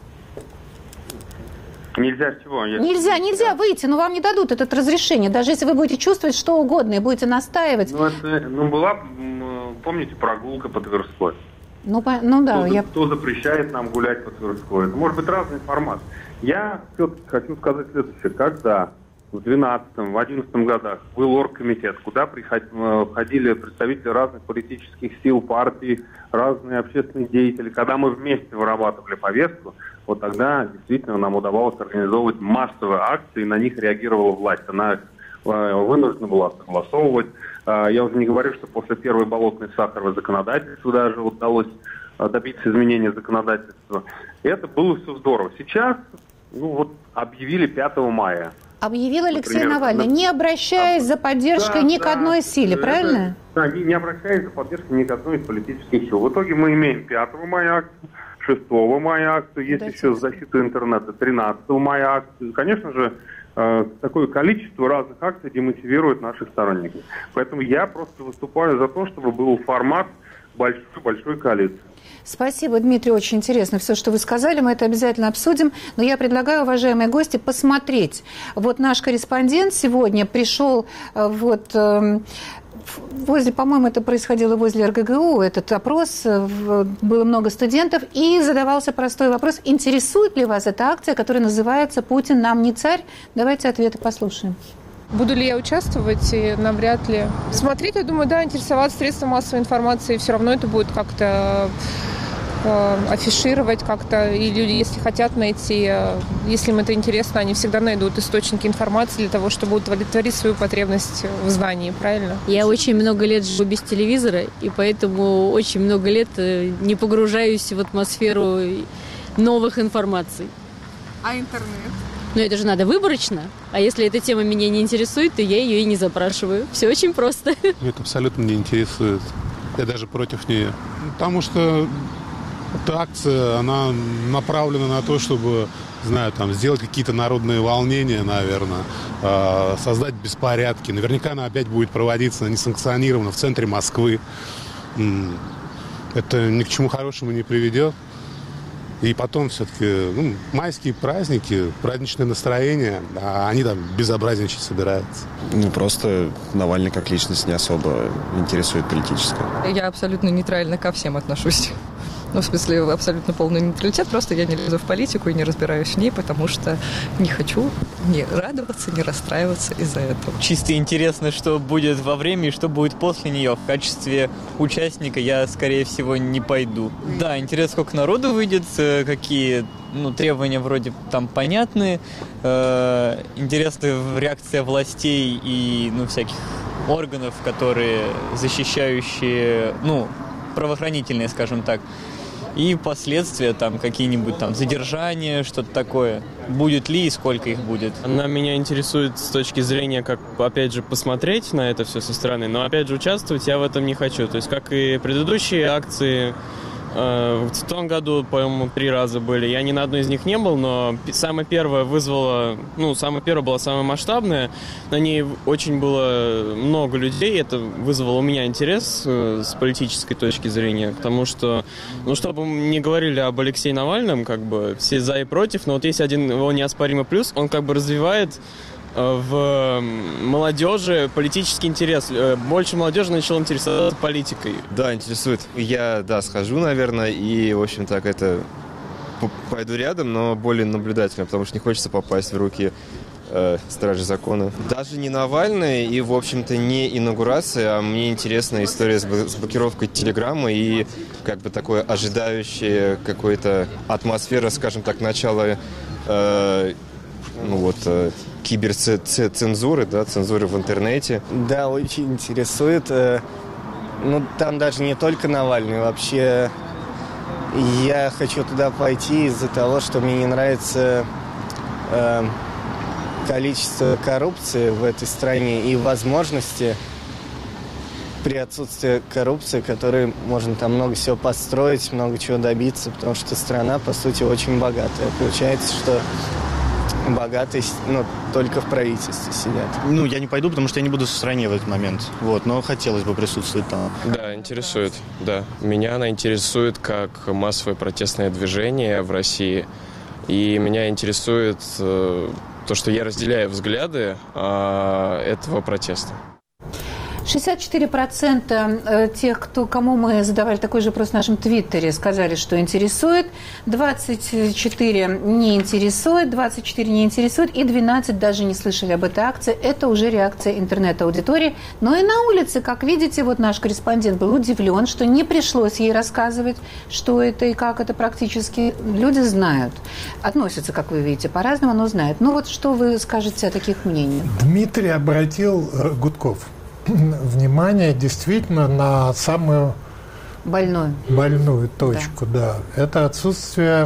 Nельзя чего? Если... Нельзя, нельзя выйти, но вам не дадут это разрешение, даже если вы будете чувствовать что угодно и будете настаивать. Ну, это, ну была, помните, прогулка по Тверской? Ну, по, ну да. Кто, я... кто запрещает нам гулять по Тверской? Это может быть разный формат. Я все-таки хочу сказать следующее. Когда в двенадцатом, в одиннадцатом годах был оргкомитет, куда входили представители разных политических сил, партий, разные общественные деятели, когда мы вместе вырабатывали повестку, вот тогда действительно нам удавалось организовывать массовые акции, и на них реагировала власть. Она вынуждена была согласовывать. Я уже не говорю, что после первой болотной сахаровой законодательства даже удалось добиться изменения законодательства. И это было все здорово. Сейчас, ну вот, объявили пятого мая. Объявил Алексей Например, Навальный, не обращаясь за поддержкой да, ни да, к одной силе, это, правильно? Да, не, не обращаясь за поддержкой ни к одной из политических сил. В итоге мы имеем пятого мая акцию, шестого мая акцию, есть да, еще защита интернета, тринадцатого мая акцию. Конечно же, э, такое количество разных акций демотивирует наших сторонников. Поэтому я просто выступаю за то, чтобы был формат большой-большой коалиции. Спасибо, Дмитрий, очень интересно все, что вы сказали, мы это обязательно обсудим, но я предлагаю, уважаемые гости, посмотреть. Вот наш корреспондент сегодня пришел вот возле, по-моему, это происходило возле эр гэ гэ у, этот опрос, было много студентов, и задавался простой вопрос, интересует ли вас эта акция, которая называется «Путин нам не царь?». Давайте ответы послушаем. Буду ли я участвовать? Навряд ли. Смотреть, я думаю, да, интересоваться средством массовой информации, все равно это будет как-то э, афишировать как-то, и люди, если хотят найти, э, если им это интересно, они всегда найдут источники информации для того, чтобы удовлетворить свою потребность в знании, правильно? Я очень много лет живу без телевизора, и поэтому очень много лет не погружаюсь в атмосферу новых информаций. А интернет? Но это же надо выборочно. А если эта тема меня не интересует, то я ее и не запрашиваю. Все очень просто. Меня это абсолютно не интересует. Я даже против нее. Потому что эта акция, она направлена на то, чтобы, знаю, там, сделать какие-то народные волнения, наверное, создать беспорядки. Наверняка она опять будет проводиться несанкционированно в центре Москвы. Это ни к чему хорошему не приведет. И потом все-таки ну, майские праздники, праздничное настроение, а они там безобразничать собираются. Ну, просто Навальный как личность не особо интересует политическая. Я абсолютно нейтрально ко всем отношусь. Ну, в смысле, абсолютно полный нейтралитет. Просто я не лезу в политику и не разбираюсь в ней, потому что не хочу не радоваться, не расстраиваться из-за этого. Чисто интересно, что будет во время и что будет после нее. В качестве участника я, скорее всего, не пойду. Да, интересно, сколько народу выйдет, какие ну, требования вроде там понятны. Э, интересная реакция властей и ну, всяких органов, которые защищающие, ну, правоохранительные, скажем так. И последствия, там, какие-нибудь там задержания, что-то такое. Будет ли и сколько их будет? Она меня интересует с точки зрения, как, опять же, посмотреть на это все со стороны, но, опять же, участвовать я в этом не хочу. То есть, как и предыдущие акции, э, в том году, по-моему, три раза были. Я ни на одной из них не был, но самая первая вызвала, ну, самая первая была самая масштабная. На ней очень было много людей. Это вызвало у меня интерес э, с политической точки зрения, потому что, ну, чтобы не говорили об Алексее Навальном, как бы все за и против, но вот есть один его неоспоримый плюс, он как бы развивает в молодежи политический интерес. Больше молодежи начала интересоваться политикой. Да, интересует. Я, да, схожу, наверное, и, в общем, так это пойду рядом, но более наблюдательно, потому что не хочется попасть в руки э, стражи закона. Даже не Навальный и, в общем-то, не инаугурация, а мне интересна история с, с блокировкой Телеграма и как бы такое ожидающее какой-то атмосфера, скажем так, начала э, ну вот э, киберцензуры, да, цензуры в интернете. Да, очень интересует. Ну, там даже не только Навальный, вообще я хочу туда пойти из-за того, что мне не нравится э, количество коррупции в этой стране и возможности при отсутствии коррупции, которой можно там много всего построить, много чего добиться, потому что страна, по сути, очень богатая. Получается, что богатые, ну, только в правительстве сидят. Ну, я не пойду, потому что я не буду в стране в этот момент. Вот, но хотелось бы присутствовать там. Да, интересует, да. Меня она интересует как массовое протестное движение в России. И меня интересует э, то, что я разделяю взгляды э, этого протеста. шестьдесят четыре процента тех, кто, кому мы задавали такой же вопрос в нашем твиттере, сказали, что интересует, двадцать четыре не интересует, двадцать четыре не интересует и двенадцать даже не слышали об этой акции. Это уже реакция интернет-аудитории. Но и на улице, как видите, вот наш корреспондент был удивлен, что не пришлось ей рассказывать, что это и как это практически. Люди знают. Относятся, как вы видите, по-разному, но знают. Ну вот что вы скажете о таких мнениях? Дмитрий обратил, Гудков, внимание действительно на самую больную, больную точку, да. да. Это отсутствие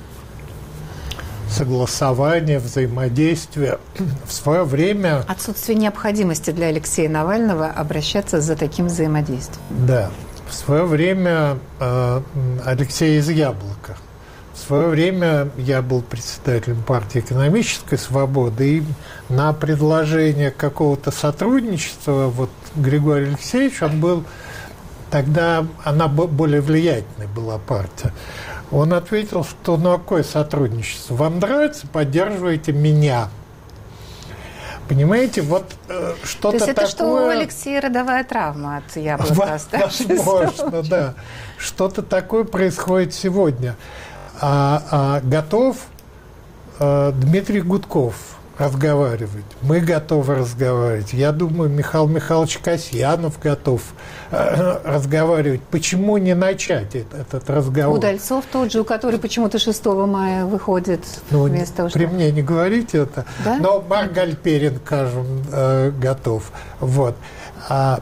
согласования, взаимодействия. В свое время... Отсутствие необходимости для Алексея Навального обращаться за таким взаимодействием. Да. В свое время э, Алексей из Яблока. В свое время я был председателем партии «Экономической свободы», и на предложение какого-то сотрудничества, вот Григорий Алексеевич, он был, тогда она более влиятельной была партия, он ответил, что ну какое сотрудничество? Вам нравится, поддерживайте меня. Понимаете, вот э, что-то такое... То есть это такое... что у Алексея родовая травма от яблока оставшаяся? Возможно, да. Что-то такое происходит сегодня. А, а готов э, Дмитрий Гудков разговаривать. Мы готовы разговаривать. Я думаю, Михаил Михайлович Касьянов готов э, разговаривать. Почему не начать этот, этот разговор? Удальцов тот же, у которого почему-то шестого мая выходит ну, вместо того, что... При мне не говорите это. Да? Но Марк Гальперин, скажем, э, готов. Вот. А,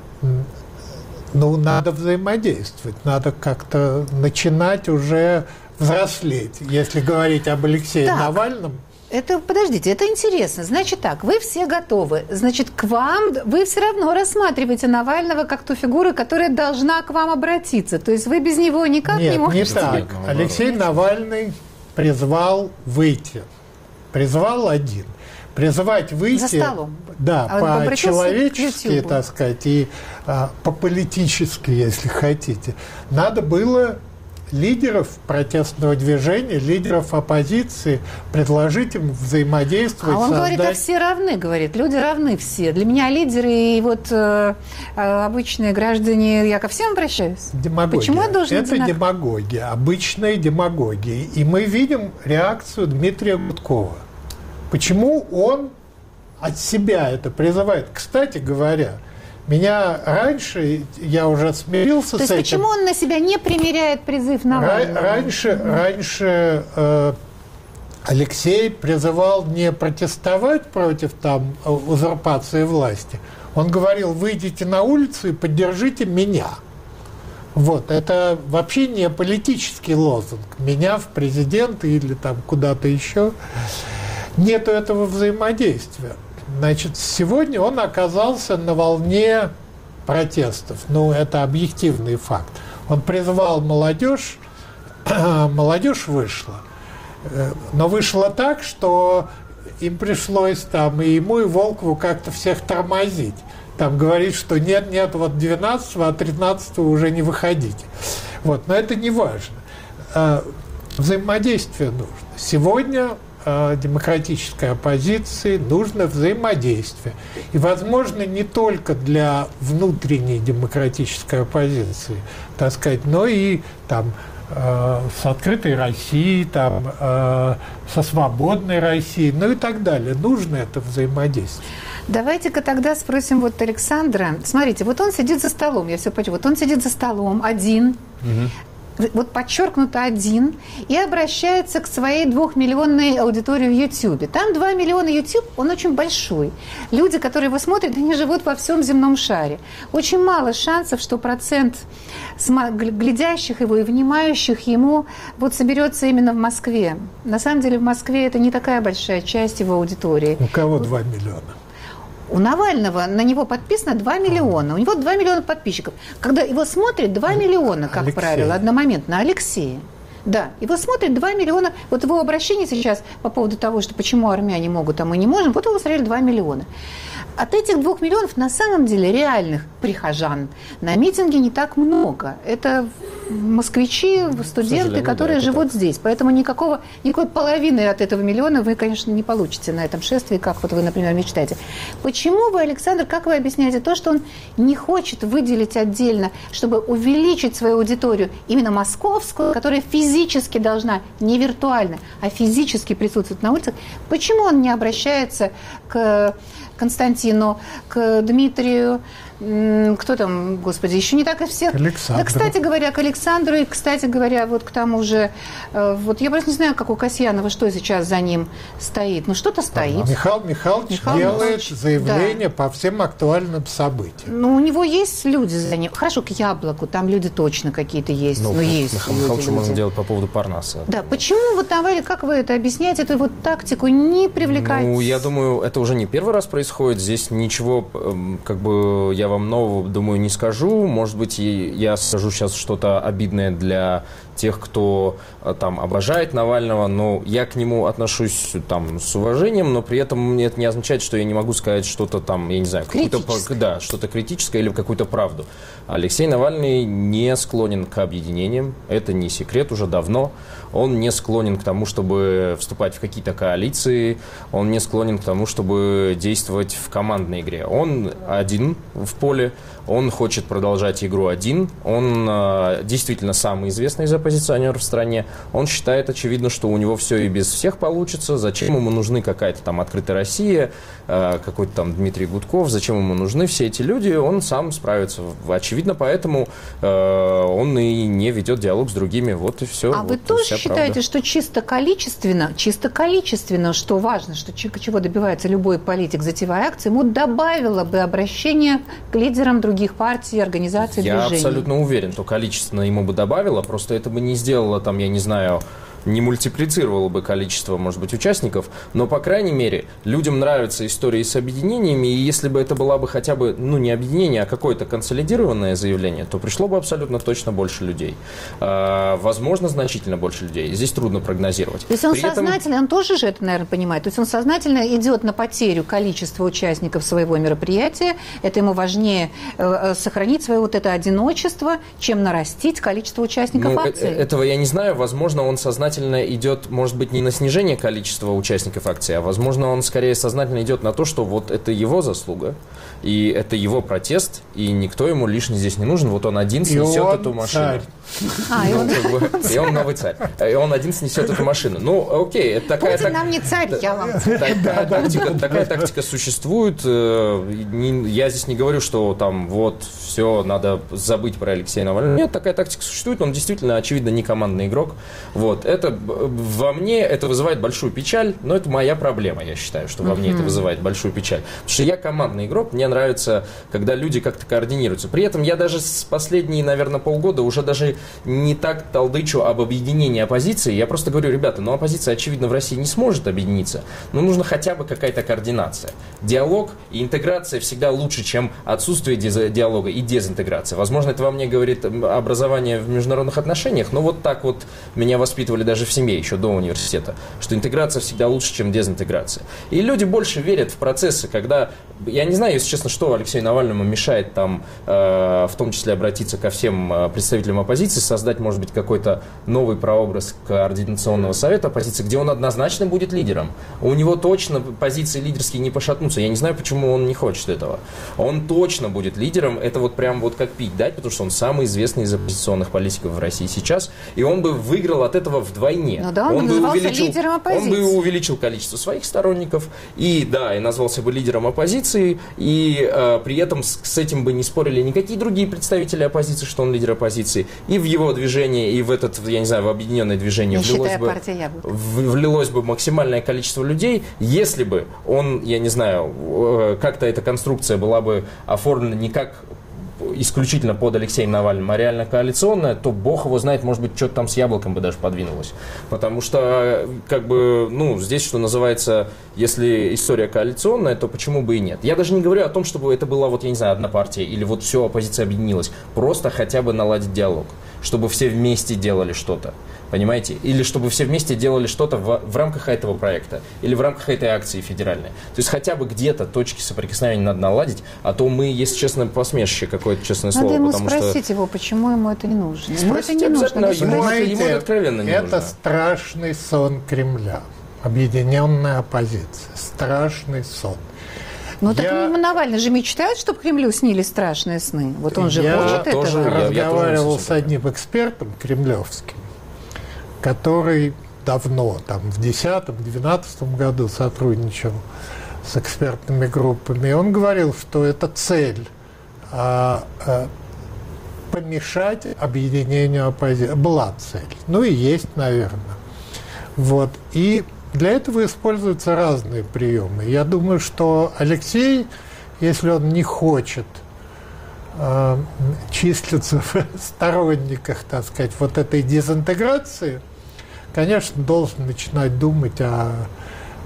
ну, надо взаимодействовать. Надо как-то начинать уже взрослеть. Если говорить об Алексее так. Навальном... Это, подождите, это интересно. Значит так, вы все готовы. Значит, к вам, вы все равно рассматриваете Навального как ту фигуру, которая должна к вам обратиться. То есть вы без него никак Нет, не можете... Нет, не так. Нет, Алексей Навальный призвал выйти. Призвал один. Призывать выйти... За столом. Да, а по-человечески, так сказать, и а, по-политически, если хотите. Надо было... лидеров протестного движения, лидеров оппозиции, предложить им взаимодействовать. А он создать... говорит, а все равны, говорит, люди равны все. Для меня лидеры и вот э, обычные граждане, я ко всем обращаюсь. Демагогия. Почему я должен Это одинак... демагогия, обычная демагогия. И мы видим реакцию Дмитрия Гудкова. Почему он от себя это призывает? Кстати говоря, меня раньше, я уже смирился То с этим. То есть почему он на себя не примеряет призыв Навального? Раньше, раньше э, Алексей призывал не протестовать против там, узурпации власти. Он говорил, выйдите на улицу и поддержите меня. Вот, это вообще не политический лозунг. Меня в президенты или там куда-то еще. Нету этого взаимодействия. Значит, сегодня он оказался на волне протестов. Ну, это объективный факт. Он призвал молодежь, молодежь вышла. Но вышла так, что им пришлось там и ему, и Волкову как-то всех тормозить. Там говорить, что нет, нет, вот двенадцатого, а тринадцатого уже не выходите. Вот, но это не важно. Взаимодействие нужно. Сегодня демократической оппозиции нужно взаимодействие. И, возможно, не только для внутренней демократической оппозиции, так сказать, но и там, э, с открытой Россией, там, э, со свободной Россией, ну и так далее. Нужно это взаимодействие. Давайте-ка тогда спросим вот Александра. Смотрите, вот он сидит за столом, я все понимаю, вот он сидит за столом один, угу. Вот подчеркнуто один, и обращается к своей двухмиллионной аудитории в Ютьюбе. Там два миллиона Ютьюб, он очень большой. Люди, которые его смотрят, они живут во всем земном шаре. Очень мало шансов, что процент глядящих его и внимающих ему вот соберется именно в Москве. На самом деле в Москве это не такая большая часть его аудитории. У кого два миллиона? У Навального на него подписано два миллиона. У него два миллиона подписчиков. Когда его смотрит два миллиона, как Алексей. правило, одномоментно, Алексея. Да, его смотрит два миллиона. Вот его обращение сейчас по поводу того, что почему армяне могут, а мы не можем, вот его смотрели два миллиона. От этих двух миллионов на самом деле реальных прихожан на митинге не так много. Это москвичи, студенты, которые да, живут так. здесь. Поэтому никакого, никакой половины от этого миллиона вы, конечно, не получите на этом шествии, как вот вы, например, мечтаете. Почему вы, Александр, как вы объясняете то, что он не хочет выделить отдельно, чтобы увеличить свою аудиторию, именно московскую, которая физически должна, не виртуально, а физически присутствовать на улицах? Почему он не обращается к Константину, к Дмитрию, кто там, господи, еще не так и всех. Александр. Да, кстати говоря, к Александру и, кстати говоря, вот к тому же, вот я просто не знаю, как у Касьянова, что сейчас за ним стоит. Ну, что-то стоит. А, Михаил Михайлович Михаил делает Михайлович, заявление да. по всем актуальным событиям. Ну, у него есть люди за ним. Хорошо, к Яблоку, там люди точно какие-то есть. Ну, ну есть Михаил Михайлович можно делать по поводу Парнаса. Да, почему вот, Навальный, как вы это объясняете, эту вот тактику не привлекать? Ну, я думаю, это уже не первый раз происходит. Здесь ничего, как бы, я я вам нового, думаю, не скажу. Может быть, я скажу сейчас что-то обидное для тех, кто там обожает Навального, но я к нему отношусь там с уважением, но при этом это не означает, что я не могу сказать что-то там, я не знаю, какое-то, да, что-то критическое или какую-то правду. Алексей Навальный не склонен к объединениям, это не секрет уже давно. Он не склонен к тому, чтобы вступать в какие-то коалиции, он не склонен к тому, чтобы действовать в командной игре. Он один в поле, он хочет продолжать игру один, он э, действительно самый известный из оппозиционеров в стране, он считает, очевидно, что у него все и без всех получится, зачем ему нужны какая-то там «Открытая Россия», э, какой-то там Дмитрий Гудков, зачем ему нужны все эти люди, он сам справится. Очевидно, поэтому э, он и не ведет диалог с другими, вот и все. А вот вы тоже считаете, правда. что чисто количественно, чисто количественно, что важно, что чего добивается любой политик, затевая акции, ему добавило бы обращение к лидерам других партий, организаций, я движений? Я абсолютно уверен, то количественно ему бы добавило, просто это бы не сделало, там, я не знаю, не мультиплицировало бы количество, может быть, участников, но, по крайней мере, людям нравятся истории с объединениями, и если бы это было бы хотя бы, ну, не объединение, а какое-то консолидированное заявление, то пришло бы абсолютно точно больше людей. А, возможно, значительно больше людей. Здесь трудно прогнозировать. То есть он При сознательно, этом... он тоже же это, наверное, понимает, то есть он сознательно идет на потерю количества участников своего мероприятия, это ему важнее э, сохранить свое вот это одиночество, чем нарастить количество участников ну, акции. Э- этого я не знаю, возможно, он сознательно идет, может быть, не на снижение количества участников акции, а, возможно, он скорее сознательно идет на то, что вот это его заслуга, и это его протест, и никто ему лишний здесь не нужен, вот он один снесет эту машину. А, и, он... Ну, как бы, и он новый царь. И он один снесет эту машину. Ну, окей, это такая... Путин нам не царь, я вам. Такая тактика, такая тактика существует. Я здесь не говорю, что там вот все, надо забыть про Алексея Навального. Нет, такая тактика существует. Он действительно, очевидно, не командный игрок. Вот. Это во мне это вызывает большую печаль, но это моя проблема, я считаю, что во мне это вызывает большую печаль. Потому что я командный игрок, мне нравится, когда люди как-то координируются. При этом я даже с последние, наверное, полгода уже даже не так толдычу об объединении оппозиции. Я просто говорю, ребята, ну оппозиция, очевидно, в России не сможет объединиться, но нужно хотя бы какая-то координация. Диалог и интеграция всегда лучше, чем отсутствие диалога и дезинтеграция. Возможно, это во мне говорит образование в международных отношениях, но вот так вот меня воспитывали даже в семье, еще до университета, что интеграция всегда лучше, чем дезинтеграция. И люди больше верят в процессы, когда, я не знаю, если честно, что Алексею Навальному мешает там, э, в том числе обратиться ко всем представителям оппозиции, создать, может быть, какой-то новый прообраз координационного совета оппозиции, где он однозначно будет лидером. У него точно позиции лидерские не пошатнутся. Я не знаю, почему он не хочет этого. Он точно будет лидером. Это вот прям вот как пить дать, потому что он самый известный из оппозиционных политиков в России сейчас. И он бы выиграл от этого вдвойне. Ну да, он, он бы увеличил, лидером оппозиции. Он бы увеличил количество своих сторонников. И да, и назвался бы лидером оппозиции. И э, при этом с, с этим бы не спорили никакие другие представители оппозиции, что он лидер оппозиции. И в его движение, и в этот, я не знаю, в объединенное движение влилось бы, влилось бы максимальное количество людей, если бы он, я не знаю, как-то эта конструкция была бы оформлена не как исключительно под Алексеем Навальным, а реально коалиционная, то бог его знает, может быть, что-то там с яблоком бы даже подвинулось. Потому что, как бы, ну, здесь, что называется, если история коалиционная, то почему бы и нет? Я даже не говорю о том, чтобы это была, вот, я не знаю, одна партия, или вот все, оппозиция объединилась. Просто хотя бы наладить диалог, чтобы все вместе делали что-то. Понимаете? Или чтобы все вместе делали что-то в, в рамках этого проекта, или в рамках этой акции федеральной. То есть хотя бы где-то точки соприкосновения надо наладить, а то мы, если честно, посмешище какое-то, честное надо слово. Надо ему потому спросить что... его, почему ему это не нужно. Ему это не нужно. Ему, ему это откровенно не это нужно. страшный сон Кремля. Объединенная оппозиция. Страшный сон. Ну, так я... Навальный же мечтает, чтобы Кремлю снились страшные сны. Вот он же я хочет тоже, этого. Я разговаривал я с одним экспертом кремлевским, который давно, там, в две тысячи десятом — две тысячи двенадцатом году сотрудничал с экспертными группами. И он говорил, что это цель а, а, помешать объединению оппозиции. Была цель. Ну и есть, наверное. Вот. И для этого используются разные приемы. Я думаю, что Алексей, если он не хочет э, числиться в сторонниках, так сказать, вот этой дезинтеграции, конечно, должен начинать думать о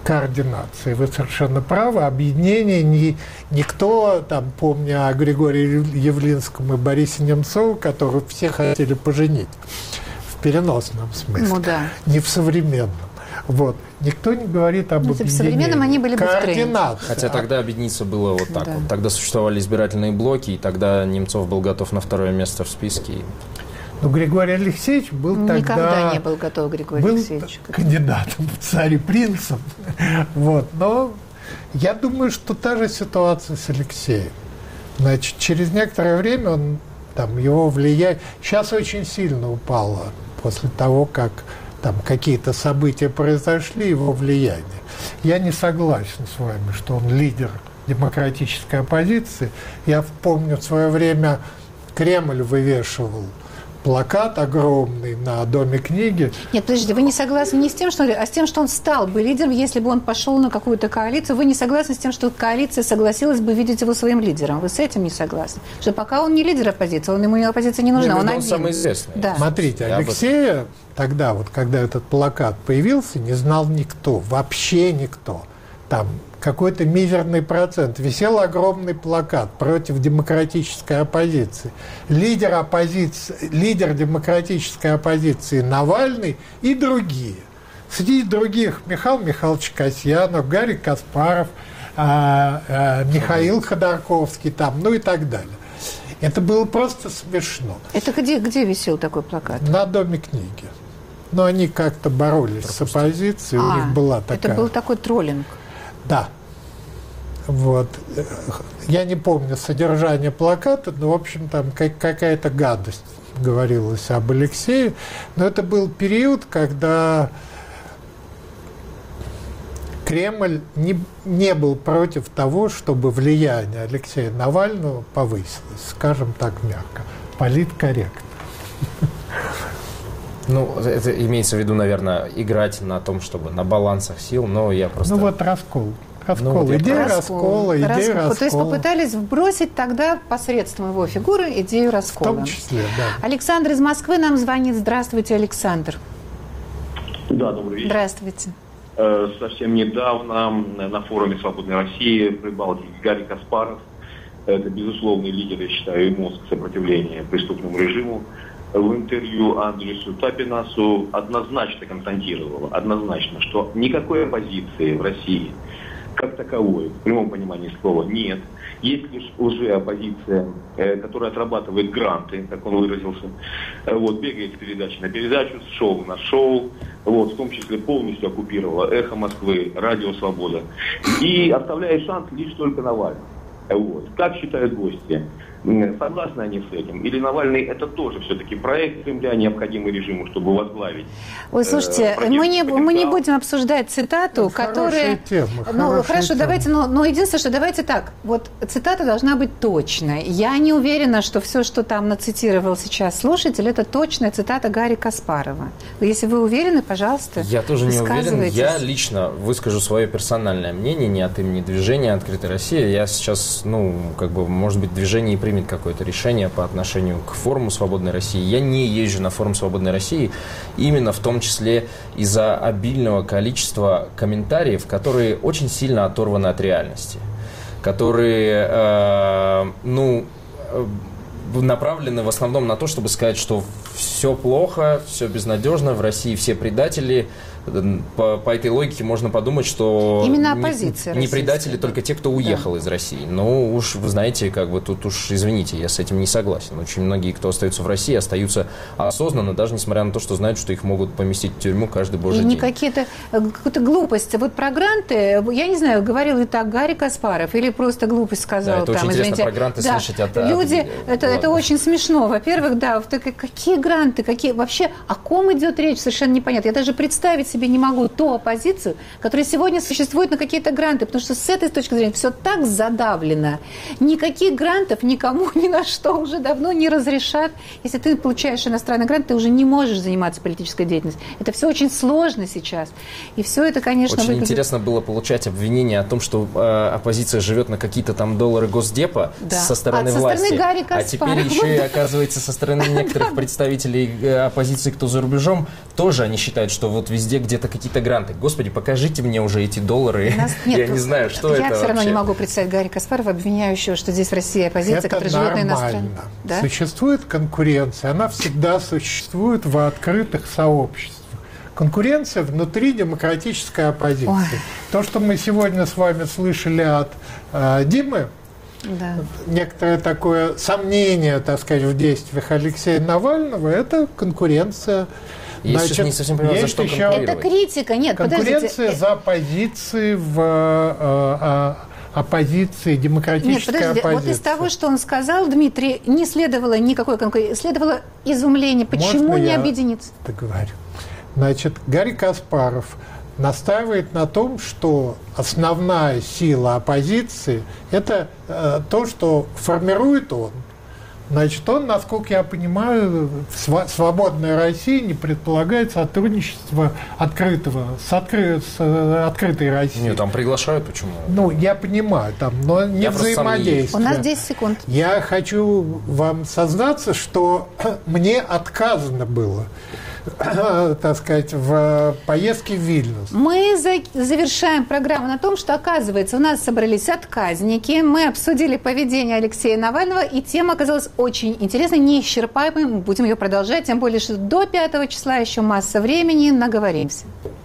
координации. Вы совершенно правы. Объединение ни, никто, там, помня о Григории Явлинском и Борисе Немцове, которых все хотели поженить в переносном смысле, ну, да. не в современном. Вот. Никто не говорит об объединении. В современном они были быстрее. Хотя тогда объединиться было вот так да. вот. Тогда существовали избирательные блоки, и тогда Немцов был готов на второе место в списке. Но Григорий Алексеевич был Никогда тогда... Никогда не был готов Григорий был Алексеевич. Кандидатом в цари-принцем. Вот. Но я думаю, что та же ситуация с Алексеем. Значит, через некоторое время он, там, его влияние... Сейчас очень сильно упало после того, как там какие-то события произошли, его влияние. Я не согласен с вами, что он лидер демократической оппозиции. Я помню, в свое время Кремль вывешивал плакат огромный на Доме книги. Нет, подождите, вы не согласны не с тем, что, а с тем, что он стал бы лидером, если бы он пошел на какую-то коалицию. Вы не согласны с тем, что коалиция согласилась бы видеть его своим лидером. Вы с этим не согласны? Что пока он не лидер оппозиции, он, ему оппозиция не нужна. Не, он он один. самый известный. Да. Смотрите, Я Алексея бы... тогда, вот, когда этот плакат появился, не знал никто, вообще никто. Там какой-то мизерный процент. Висел огромный плакат против демократической оппозиции. Лидер оппозиции, лидер демократической оппозиции Навальный и другие. Среди других Михаил Михайлович Касьянов, Гарри Каспаров, а, а, Михаил Ходорковский, там, ну и так далее. Это было просто смешно. Это где, где висел такой плакат? На Доме книги. Но они как-то боролись с оппозицией, а, у них была такая... Это был такой троллинг. Да. Вот. Я не помню содержание плаката, но, в общем, там какая-то гадость говорилось об Алексее. Но это был период, когда Кремль не, не был против того, чтобы влияние Алексея Навального повысилось, скажем так мягко. Политкорректно. Ну, это имеется в виду, наверное, играть на том, чтобы на балансах сил, но я просто... Ну вот раскол. Раскол. Ну, вот идея раскол. раскола, идея раскол. раскола. То есть попытались вбросить тогда посредством его фигуры идею раскола. В том числе, да. Александр из Москвы нам звонит. Здравствуйте, Александр. Да, добрый вечер. Здравствуйте. Э, совсем недавно на форуме «Свободной России» в Прибалтике Гарри Каспаров, это безусловный лидер, я считаю, и мозг сопротивления преступному режиму, в интервью Андрюсу Тапинасу однозначно констатировал, однозначно, что никакой оппозиции в России как таковой, в прямом понимании слова, нет. Есть лишь уже оппозиция, э, которая отрабатывает гранты, как он выразился, э, вот, бегает с передачи на передачу, с шоу на шоу, вот, в том числе полностью оккупировала «Эхо Москвы», «Радио Свобода», и оставляет шанс лишь только Навальному. Вот. Как считают гости? Согласны они с этим? Или Навальный это тоже все-таки проект Кремля, необходимый режиму, чтобы возглавить? Ой, слушайте, э, мы, не, мы не будем обсуждать цитату, это которая... Тема, ну, хорошо, тема. давайте, но, но единственное, что давайте так. Вот цитата должна быть точной. Я не уверена, что все, что там нацитировал сейчас слушатель, это точная цитата Гарри Каспарова. Если вы уверены, пожалуйста, Я тоже не уверен. Я высказывайтесь. лично выскажу свое персональное мнение, не от имени движения «Открытая Россия». Я сейчас, ну, как бы, может быть, движение и примет какое-то решение по отношению к форуму «Свободной России». Я не езжу на форум «Свободной России» именно в том числе из-за обильного количества комментариев, которые очень сильно оторваны от реальности, которые, э, ну, направлены в основном на то, чтобы сказать, что все плохо, все безнадежно, в России все предатели. По, по этой логике можно подумать, что именно оппозиция не, не предатели российская. только те, кто уехал да. из России. Но уж вы знаете, как бы тут уж извините, я с этим не согласен. Очень многие, кто остаются в России, остаются осознанно, даже несмотря на то, что знают, что их могут поместить в тюрьму каждый божий И день. не какие-то какие-то глупости. Вот про гранты, я не знаю, говорил ли так Гарри Каспаров или просто глупость сказал. Да, это там, очень извините. интересно про гранты да. слышать от Люди, от... это, это очень смешно. Во-первых, да, какие гранты, какие вообще, о ком идет речь, совершенно непонятно. Я даже представить себе не могу то оппозицию, которая сегодня существует на какие-то гранты, потому что с этой точки зрения все так задавлено. Никаких грантов никому ни на что уже давно не разрешат. Если ты получаешь иностранный грант, ты уже не можешь заниматься политической деятельностью. Это все очень сложно сейчас. И все это, конечно, Очень выглядит... интересно было получать обвинение о том, что э, оппозиция живет на какие-то там доллары Госдепа да. со стороны а, со власти. стороны Гарри а Каспарова. теперь еще и, оказывается, со стороны некоторых представителей оппозиции, кто за рубежом, тоже они считают, что вот везде, где-то какие-то гранты. Господи, покажите мне уже эти доллары. Нас... Нет, я не знаю, что это Я все равно вообще. не могу представить Гарри Каспарова, обвиняющего, что здесь в России оппозиция, это которая живет на иностранном. Да? Существует конкуренция, она всегда существует в открытых сообществах. Конкуренция внутри демократической оппозиции. Ой. То, что мы сегодня с вами слышали от э, Димы, да. некоторое такое сомнение, так сказать, в действиях Алексея Навального, это конкуренция. Я Значит, не совсем понимаю, за что еще... Это критика, нет, конкуренция подождите. за позиции в э, э, оппозиции, демократической Нет, подождите, оппозиции. Вот из того, что он сказал, Дмитрий, не следовало никакой конкуренции, следовало изумление, почему Можно не я объединиться? договорю? Значит, Гарри Каспаров настаивает на том, что основная сила оппозиции – это э, то, что формирует он. Значит, он, насколько я понимаю, в свободной России не предполагает сотрудничество открытого, с, откры, с открытой Россией. Нет, там приглашают, почему? Ну, я понимаю, там, но не я взаимодействие. У нас десять секунд. Я хочу вам сознаться, что мне отказано было, так сказать, в поездке в Вильнюс. Мы за- завершаем программу на том, что, оказывается, у нас собрались отказники. Мы обсудили поведение Алексея Навального, и тема оказалась очень интересной, неисчерпаемой. Мы будем ее продолжать, тем более, что до пятого числа еще масса времени. Наговоримся.